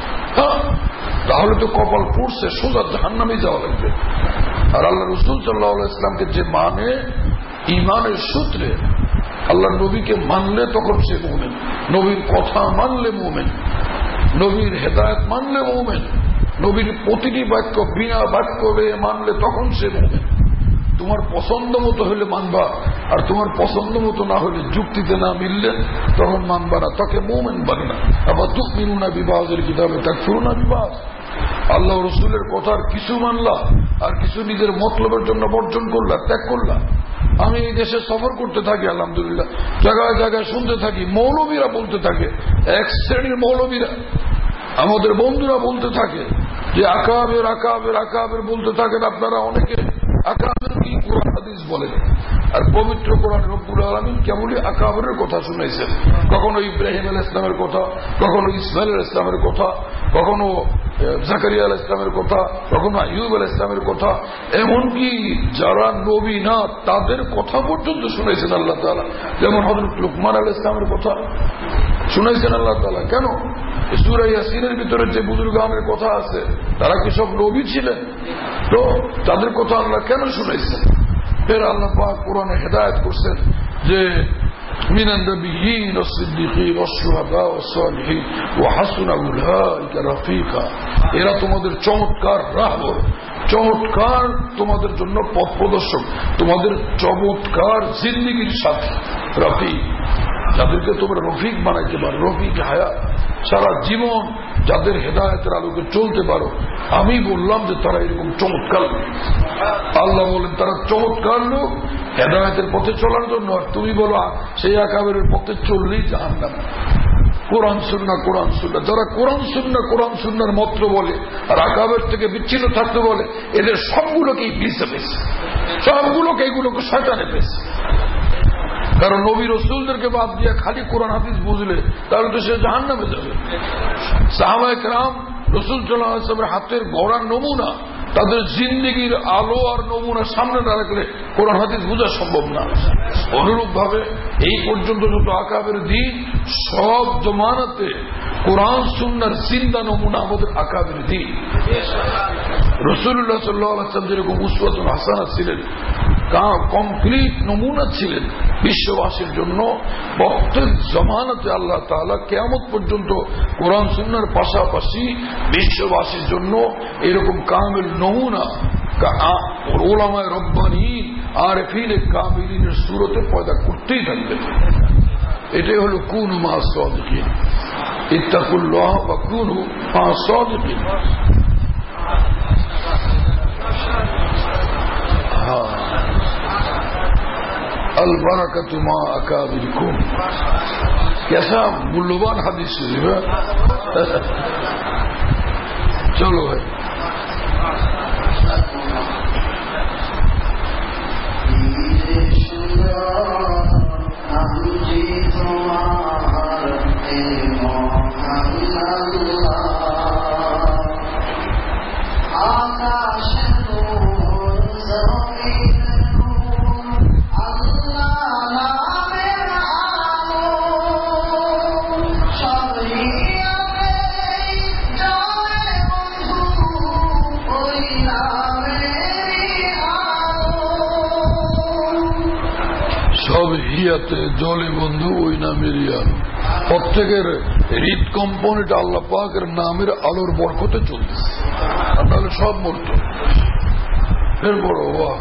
তাহলে তো কপাল পড়ছে, সোজা জাহান্নামে যাওয়া লাগবে। আর আল্লাহ রসুল সাল্লাল্লাহু আলাইহি ওয়াসাল্লামকে যে মানে ইমানের সূত্রে, আল্লাহ নবীকে মানলে তখন সে মুমিন, নবীর কথা মানলে মুমিন, নবীর হেদায়েত মানলে মুমিন, নবীর প্রতিটি বাক্য বিনা বাক্য মানলে তখন সে মুমিন। তোমার পছন্দ মতো হলে মানবা, আর তোমার পছন্দ মতো না হলে, যুক্তিতে না মিললে তখন মানবা না, তাকে মুমিন বলে না। আবার তুমিনুনা বিবাহের কিতাবে তাকফুরুনা বিবাহ, আল্লাহ রসুলের কথার কিছু মানলা আর কিছু নিজের মতলবের জন্য বর্জন করলা, ত্যাগ করলা। আমি এই দেশে সফর করতে থাকি, আলহামদুলিল্লাহ, জায়গায় জায়গায় শুনতে থাকি, মৌলবীরা বলতে থাকে, এক শ্রেণীর মৌলবীরা আমাদের বন্ধুরা বলতে থাকে যে আকাবের আকাবের আকাবের বলতে থাকেন আপনারা অনেকে। আকাবের কি কোরআন হাদিস বলেন, আর পবিত্র কোরআন রব্বুল আলামিন কেবলই আকাবের কথা শুনাইছেন। কখনো ইব্রাহিম আলাইহিস সালামের কথা, কখনো ইসমাইল আলাইহিস সালামের কথা, কখনো জাকারিয়া আলাইহিস সালামের কথা, কখনো আইয়ুব আলাইহিস সালামের কথা, এমনকি যারা নবী না তাদের কথা পর্যন্ত শুনাইছেন আল্লাহ তাআলা। যেমন হযরত লুকমান আলাইহিস সালামের কথা শুনাইছেন আল্লাহ তাআলা। কেন? সূরা ইয়াসিনের ভিতরে যে বুজুর্গানের কথা আছে, তারা কি সব নবী ছিলেন? তো তাদের কথা আল্লাহ কেন শুনাইছেন? ফের আল্লাহ পাক কোরআনে হেদায়েত করছেন যে মিনান নাবিয়্যিন ওয়াস-সিদ্দীকিন ওয়াশ-শুহাদা ওয়াস-সালিহিন ওয়া হাসুনা উলাইকা রাফিকা। এরা তোমাদের চমৎকার রাহবর, চমৎকার তোমাদের জন্য পথ প্রদর্শক, তোমাদের চমৎকার জিন্দেগির সাথী, রফিক, যাদেরকে তোমরা রফিক বানাইতে পারো, রফিক হায়াত, সারা জীবন যাদের হেদায়েতের আলোকে চলতে পারো। আমি বললাম যে তারা এরকম চমৎকার লোক। আল্লাহ বলেন তারা চমৎকার লোক হেদায়েতের পথে চলার জন্য, আর তুমি বলো সেই আকাবের পথে চললেই জাহান্নাম। কোরআন সুন্নাহ, কোরআন সুন্নাহ, যারা কোরআন সুন্নাহ কোরআন সুন্নাহর মন্ত্র বলে আর আকাবের থেকে বিচ্ছিন্ন থাকতে বলে, এদের সবগুলোকে ইবলিসে পেয়েছে, সবগুলোকে এগুলোকে শয়তানে পেয়েছে। কারণ নবী রসুলদেরকে বাদ দিয়ে খালি কোরআন হাদিস বুঝলে তাহলে তো সে জাহান্নামে যাবে। সাহাবায়ে কেরাম রসুল সাল্লাল্লাহু আলাইহি ওয়াসাল্লামের হাতের গড়ার নমুনা, তাদের জিন্দেগির আলো আর নমুনা সামনে না রাখলে কোরআন হাদিস বোঝা সম্ভব না। অনুরূপ ভাবে এই পর্যন্ত যত আকাবের দিন সব জমানাতে কোরআন সুন্নাহর জিন্দা নমুনা আমাদের আকাবের দিন। রাসূলুল্লাহ সাল্লাল্লাহু আলাইহি ওয়াসাল্লাম যেরকম উসওয়াতুন হাসানা ছিলেন, কমপ্লিট নমুনা ছিলেন বিশ্ববাসীর জন্য, প্রত্যেক জমানাতে আল্লাহ তাআলা কিয়ামত পর্যন্ত কোরআন সুন্নাহর পাশাপাশি বিশ্ববাসীর জন্য এরকম কামিল নমুনা উলামায়ে রব্বানীন আরিফিন কামিলিনের সূরতে পয়দা করতেই থাকবে। এটাই হলো কুনু মা'আস সাদিকিন, ইত্তাকুল্লাহ ওয়া কুনু মা'আস সাদিকিন। अल बरकतु मा अकाबिरकुम, कैसा मूल्यवान हदीस शरीफ है। चलो है জলে বন্ধু ওই নামের আলো। প্রত্যেকের হৃদকম্পনটা আল্লাহ পাকের নামের আলোর বরকতে চলতেছে, আর তাহলে সব মরত। এরপর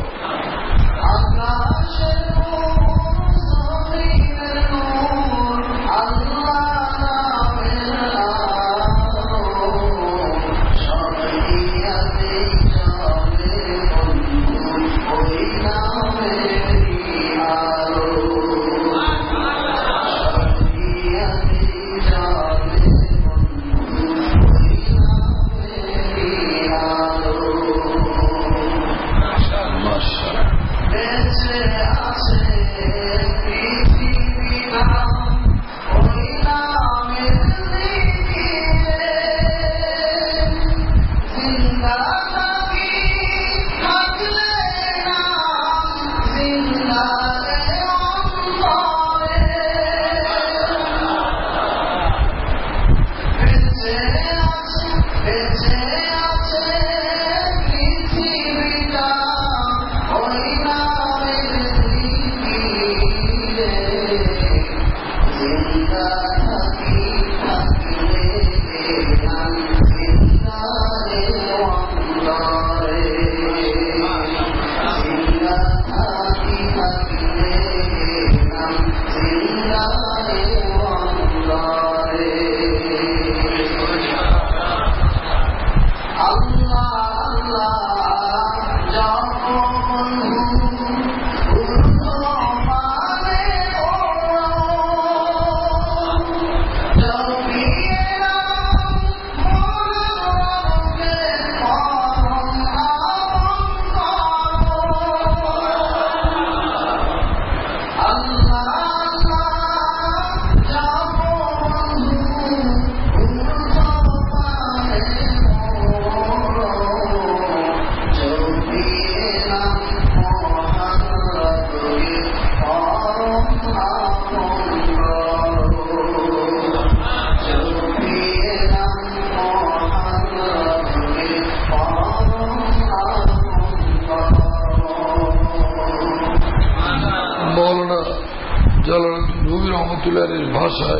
ভাষায়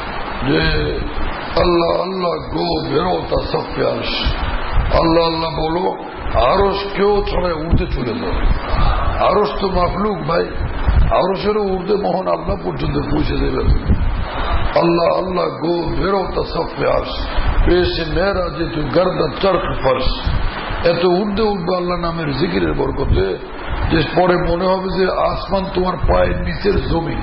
যে আল্লাহ আল্লাহ গো বেরোতা সফে আরশ, আল্লাহ আল্লাহ বলো, আরশ কেউ ছড়ায় উর্দে চলে যাবে। আরশ তো মাফলুক ভাই, আরশেরও উর্দে মহান আল্লাহ পর্যন্ত পৌঁছে দেবেন। আল্লাহ আল্লাহ গো বেরোতা সফে আরশ, পেশে মেরা যে তু গর্দা চরক ফর্শ। এত উর্দে উঠবে আল্লাহ নামের জিকিরের বরকতে যে পরে মনে হবে যে আসমান তোমার পায়ের নিচের জমি,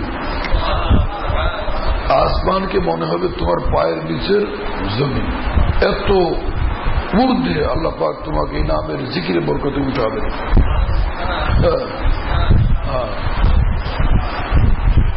আসমানকে মনে হবে তোমার পায়ের নিচের জমি। এত ঊর্ধ্বে আল্লাহ পাক তোমাকে এই নামের জিকিরে বরকতে উঠাবেন।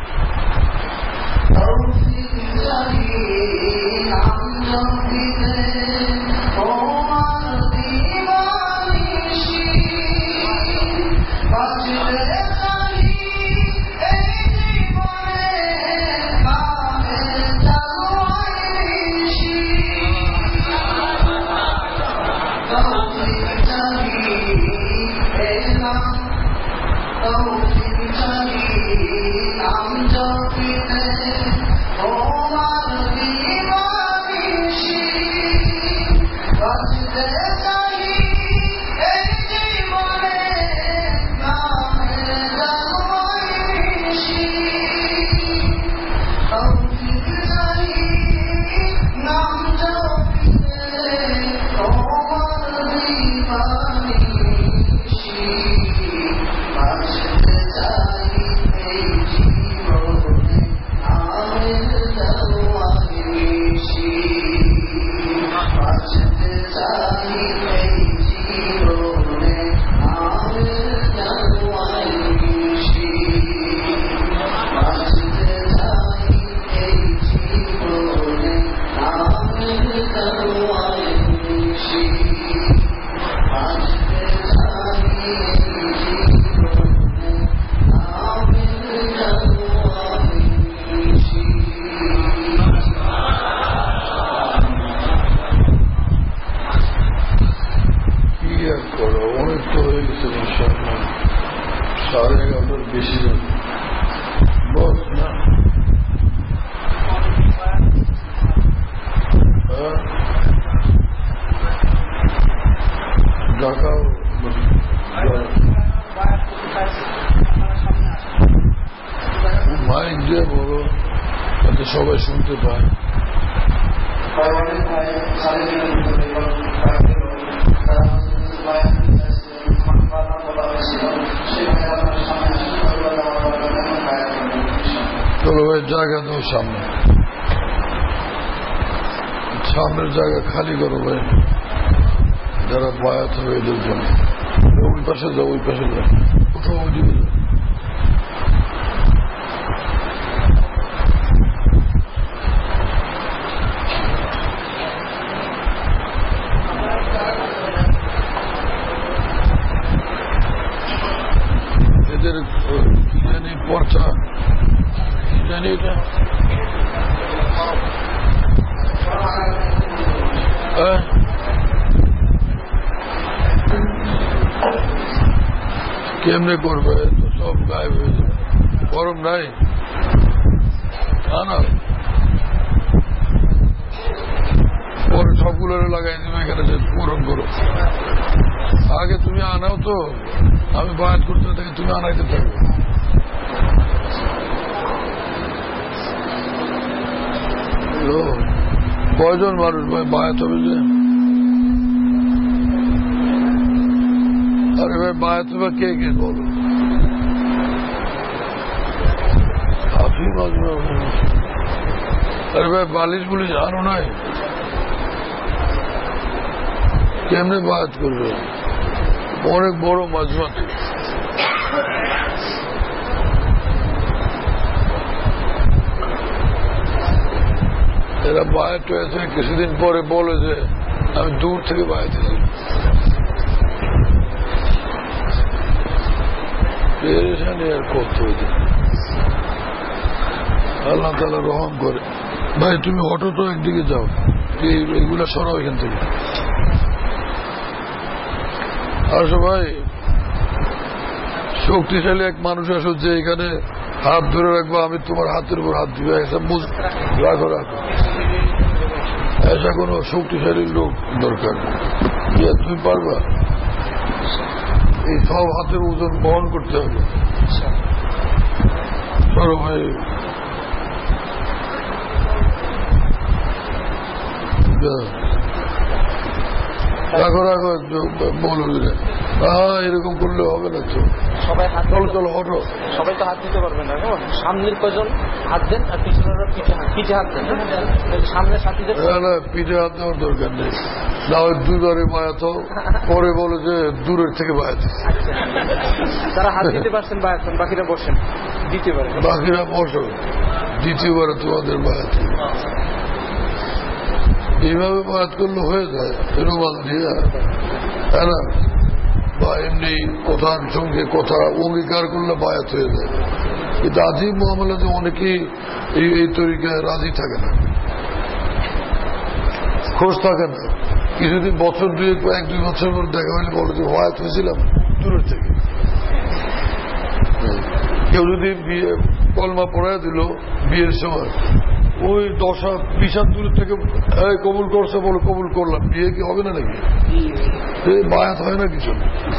সবাই শুনতে পায়। চলো ভাই জায়গা দাও, সামনের জায়গা খালি করো ভাই, যারা বায়াত হবে এদের জন্য। ওই পাশে যাও, ওই পাশে যাও, কোথাও ওই দিকে যাও। এদের জানি পর্চা জানি এটা কেমনে করবে, তো সব গায়েব হয়ে যাবে। গরম নাই না, পরে সবগুলো লাগাই দেবে এখানে, যে পূরণ করো। আগে তুমি আনাও, তো আমি বায়াত করতে থাকি, তুমি আনাইতে থাকবে। কয়জন মানুষ ভাই বায়াত হবে? যে আরে ভাই বায়াত হবে কে কে বলো? হাফি মাজমা। আরে ভাই বালিশ বুলিশ আনো নাই, কেমনে বায়াত করবে? অনেক বড় মাজমা। এরা বায়াত হয়েছে, কিছুদিন পরে বলে যে আমি দূর থেকে বায়াত হয়েছি। পেরেশানি আর করতে হয়েছে। আল্লাহ তাআলা রহম করে। ভাই তুমি অটো তো একদিকে যাও, এইগুলা সরাও এখান থেকে। আসো ভাই, শক্তিশালী এক মানুষ আসো, যে এখানে হাত ধরে রাখবো, আমি তোমার হাতের উপর হাত দিবে। রাখো রাখো, এসা কোনো শক্তিশালী লোক দরকার। তুমি পারবা? এই সব হাতের ওজন বহন করতে হবে। চলো ভাই, রাখো রাখো, বলো এরকম করলে হবে না। তো সবাই হাত, চলো চলো হটো। সবাই তো হাত দিতে পারবেন না, সামনের কজন হাত দেন আর পিছনের পিঠে হাত দেন। সামনের সাথীদের না, পিঠে হাত দেওয়ার দরকার নেই। না হয় দুবারে বায়াত, পরে বলো যে দূরের থেকে বায়াত। তারা হাত দিতে পারছেন বায়াত, বাকিরা বসেন দ্বিতীয়বারে। বাকিরা বসো, দ্বিতীয়বারে তোমাদের বায়াত। এইভাবে বায়াত করলে হয়ে যায় রুমাল দিয়ে, তাই না? বা এমনি কথার সঙ্গে কথা অঙ্গীকার করলে বায়াত হয়ে যায়। কিন্তু আজিব মামলা যে অনেকেই এই তরিকায় রাজি থাকে না, খোঁজ থাকে না। কিছুদিন বছর দুই বছর পর দেখা হলে বলে যে বায়াত হয়েছিলাম দূরের থেকে। কেউ যদি বিয়ে কলমা পড়ায় দিল বিয়ের সময়, ওই 10-20 হাত দূর থেকে কবুল করছে বলে কবুল করলাম, বিয়ে কি হবে না নাকি? বায়াত হয় না কিছু।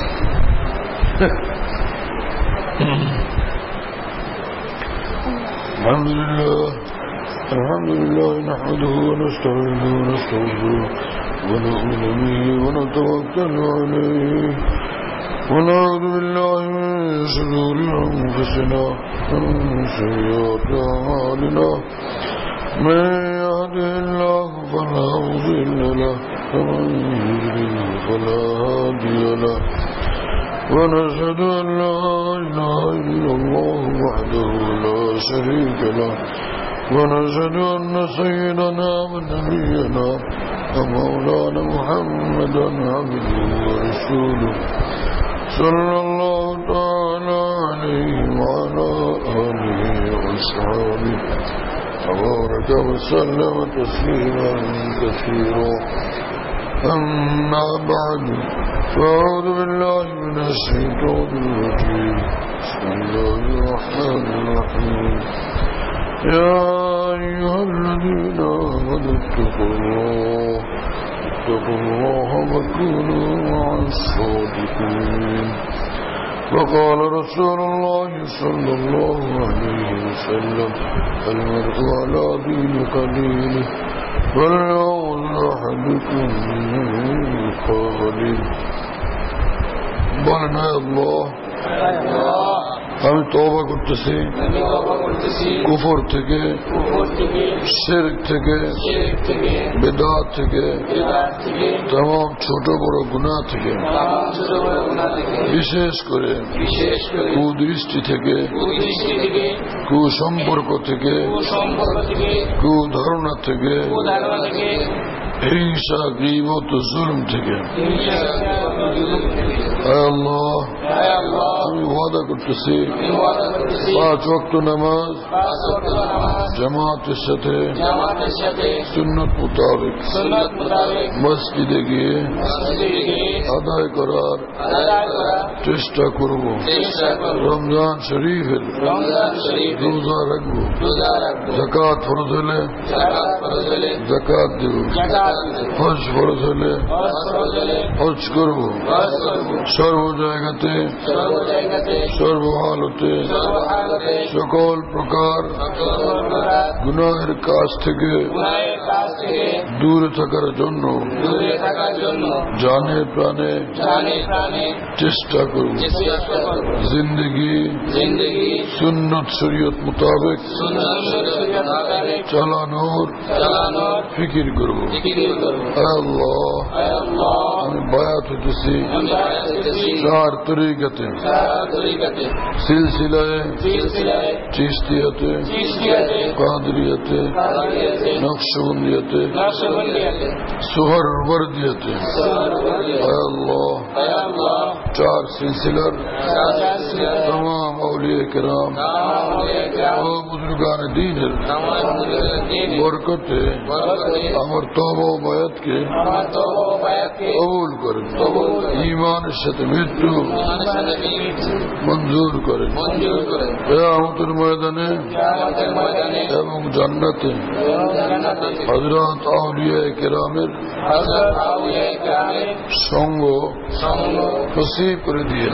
আলহামদুলিল্লাহ نحمده ونستعينه ونستغفره ونؤمن به ونتوكل عليه ونعوذ بالله من شرور أنفسنا ومن سيئات أعمالنا من يهده الله فلا مضل له ومن يضلل فلا هادي له ونشهد أن لا إله إلا الله وحده لا شريك له ونشهد أن سيدنا ونبينا ومولانا محمدا عبده ورسوله صلى الله تعالى عليه وعلى آله وصحبه تبارك وسلم تسليما كثيرا. أما بعد فأعوذ بالله من الشيطان الرجيم. بسم الله الرحمن الرحيم. يا أيها الذين آمنوا اتقوا الله وكونوا مع الصادقين. وقال رسول الله صلى الله عليه وسلم المرء على دين خليله فلينظر أحدكم من خليله. বলেন আল্লাহ, আমি তওবা করতেছি কুফর থেকে, শিরক থেকে, বিদআত থেকে, तमाम ছোট বড় গুনাহ থেকে, বিশেষ করে কুদৃষ্টি থেকে, কুসম্পর্ক থেকে, কুধারণা থেকে, হিংসা, গীবত, জুলম থেকে। আল্লাহ, আমি ওয়াদা করতেছি 5 ওয়াক্ত নামাজ জামাতের সাথে সুন্নত মোতাবেক মসজিদে গিয়ে আদায় করার চেষ্টা করব। রমজান শরীফের রোজা রাখবো, যাকাত ফরজ হলে যাকাত দেব, হজ ফরজ হলে হজ করব। সর্ব জায়গাতে সর্বহালতে সকল প্রকার গুনাহের কাজ থেকে দূরে থাকার জন্য জানে প্রাণে চেষ্টা করব। জিন্দগি সুন্নত শরীয়ত মোতাবেক চালানোর ফিকির করব। আল্লাহ, আমি বায়াত হইতেছি 4 তরিকাতে, সিলসিলায় চিশতিয়াতে, কাদরিয়াতে, নকশবন্দিয়াতে, সুহরওয়ার্দিয়াতে। আল্লাহ, 4 সিলসিলার तमाम औलिया किराम ও বুজুর্গান দ্বীনের বরকতে আমার তওবা ও বায়াতকে কবুল করেন, ঈমানের সাথে মৃত্যু মঞ্জুর করেন। কিয়ামতের ময়দানে এবং জান্নাতে হযরত আউলিয়া কিরামের সঙ্গ নসিব করে দিয়ে।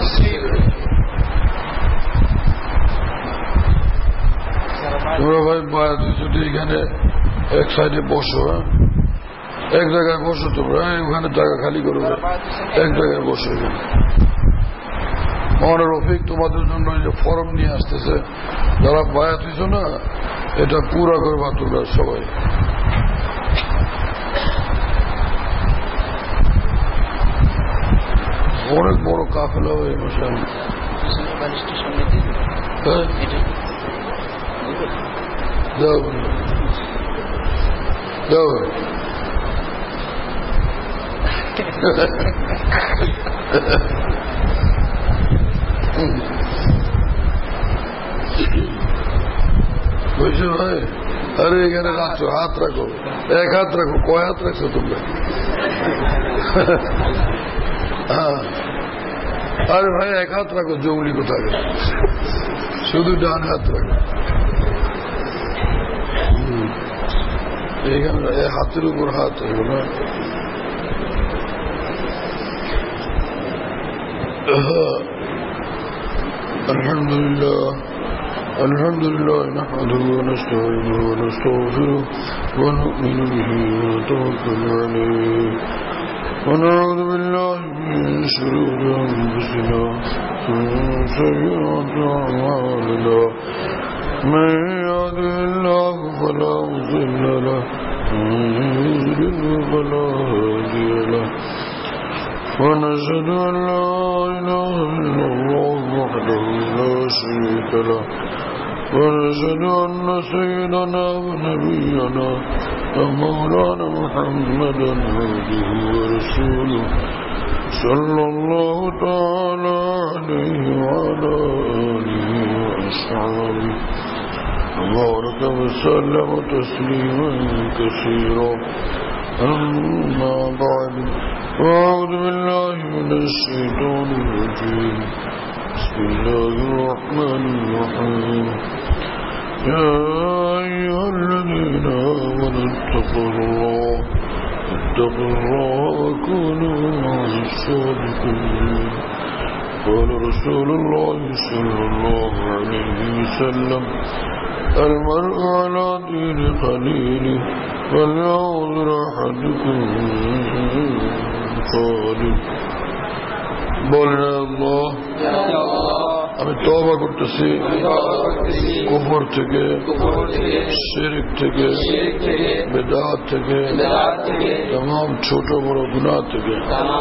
তোমরা ভাই বায়াত ছুটি এখানে এক সাইডে বসো, এক জায়গায় বসো, তোমরা ওখানে জায়গা খালি করো, এক জায়গায় বসো। আমার রফিক তোমাদের জন্য যে ফর্ম নিয়ে আসতেছে, যারা বায়াত হইছো না, এটা পুরা করবা তোমরা সবাই। অনেক বড় কাফেলা হয়ে বসে যাও যাও বুঝছো ভাই? আরে এখানে রাখছো, হাত রাখো, এক হাত রাখো। কয় হাত রাখছো তোমরা? আরে ভাই এক হাত রাখো, জঙ্গলি কোথায়, শুধু ডান হাত রাখো। এখানে হাতের উপর হাত হইব না। আলহামদুলিল্লাহ আলহামদুলিল্লাহ নাহমাদুহু ওয়া নাস্তাঈনুহু ওয়া নাস্তাগফিরুহু ওয়া নু'মিনু বিহি ওয়া নাতাওয়াক্কালু আলাইহি ওয়া না'উযু বিল্লাহি মিন শুরুরি আনফুসিনা ওয়া মিন sayyi'ati a'malina من يهده الله فلا مضل له ومن يضلل فلا هادي له ونشهد أن لا إله إلا الله وحده لا شريك له ونشهد أن سيدنا ونبينا ومولانا محمدا عبده ورسوله صلى الله تعالى عليه وعلى آله وأصحابه وبارك وسلم تسليما كثيرا. أما بعد، أعوذ بالله من الشيطان الرجيم. بسم الله الرحمن الرحيم. يا أيها الذين آمنوا اتقوا الله وكونوا مع الصادقين. قال رسول الله صلى الله عليه وسلم: المرء على دين خليله فلينظر أحدكم خالد. বলেন আল্লাহ, আমি তওবা করতেছি কুফর থেকে, শিরক থেকে, বিদআত থেকে, तमाम ছোট বড় গুনাহ থেকে,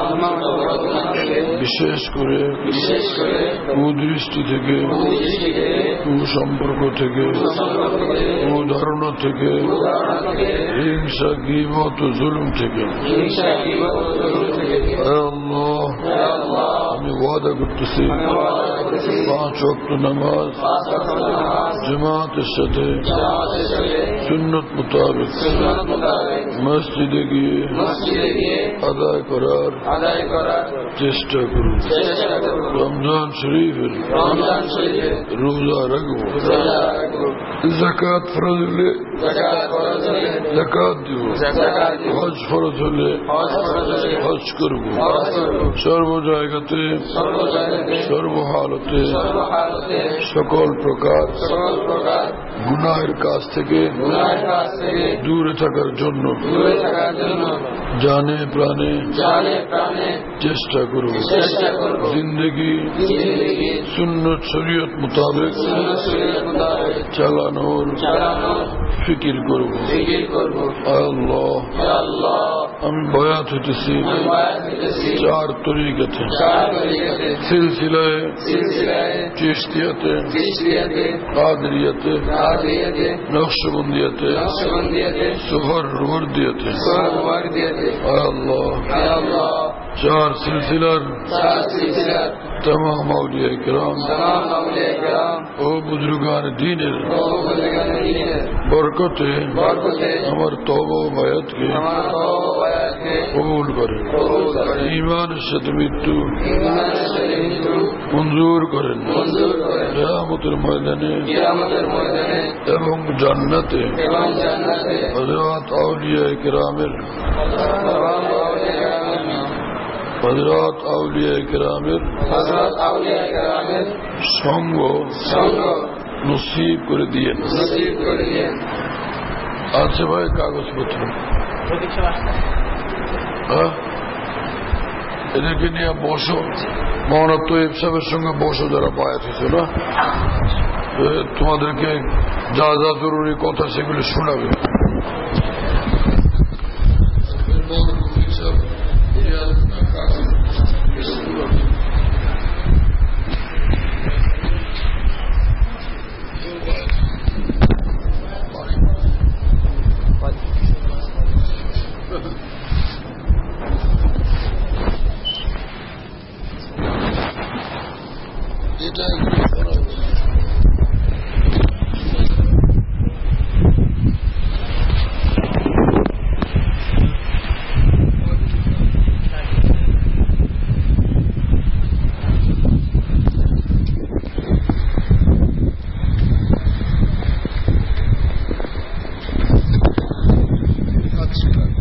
বিশেষ করে কুদৃষ্টি থেকে, কুসম্পর্ক থেকে, কুধারণা থেকে, হিংসা, গীবত ও জুলুম থেকে। আল্লাহ, আমি ওয়াদা করতেছি 5 ওয়াক্ত নামাজ জামাতের সাথে সুন্নত মোতাবেক মসজিদে গিয়ে আদায় করার চেষ্টা করব। রমজান শরীফের রোজা রাখব। যাকাত ফরজ হলে যাকাত দিব। হজ ফরজ হলে হজ করব। সর্ব জায়গাতে সর্বহালতে সকল প্রকার গুনাহের কাজ থেকে দূরে থাকার জন্য জানে প্রাণে চেষ্টা করব। জিন্দগি সুন্নত শরীয়ত মোতাবেক চালানোর ফিকির করব। আল্লাহ, আমি বয়াত হইতেছি 4 তরিকাতে: সিলসিলায়, চিশতিয়াতে, কাদরিয়াতে, নকশবন্দিয়াতে, সুহরওয়ার্দিয়াতে। আল্লাহ, 4 সিলসিলার तमाम औलिया किराम ও বুজুর্গান দ্বীনের বরকতে আমার তওবা ও বায়াতকে কবুল করেন। ঈমানের সাথে মৃত্যু মঞ্জুর করেন। কিয়ামতের ময়দানে এবং জান্নাতে হযরত আউলিয়া কিরামের সঙ্গ নসিব করে দিয়ে। আচ্ছা ভাই, কাগজপত্র এদেরকে নিয়ে বসো। মৌলানা তৈয়ব সাহেবের সঙ্গে বসো, যারা বায়াত হয়েছে না, তোমাদেরকে যা যা জরুরি কথা সেগুলো শোনাবে।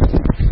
الله.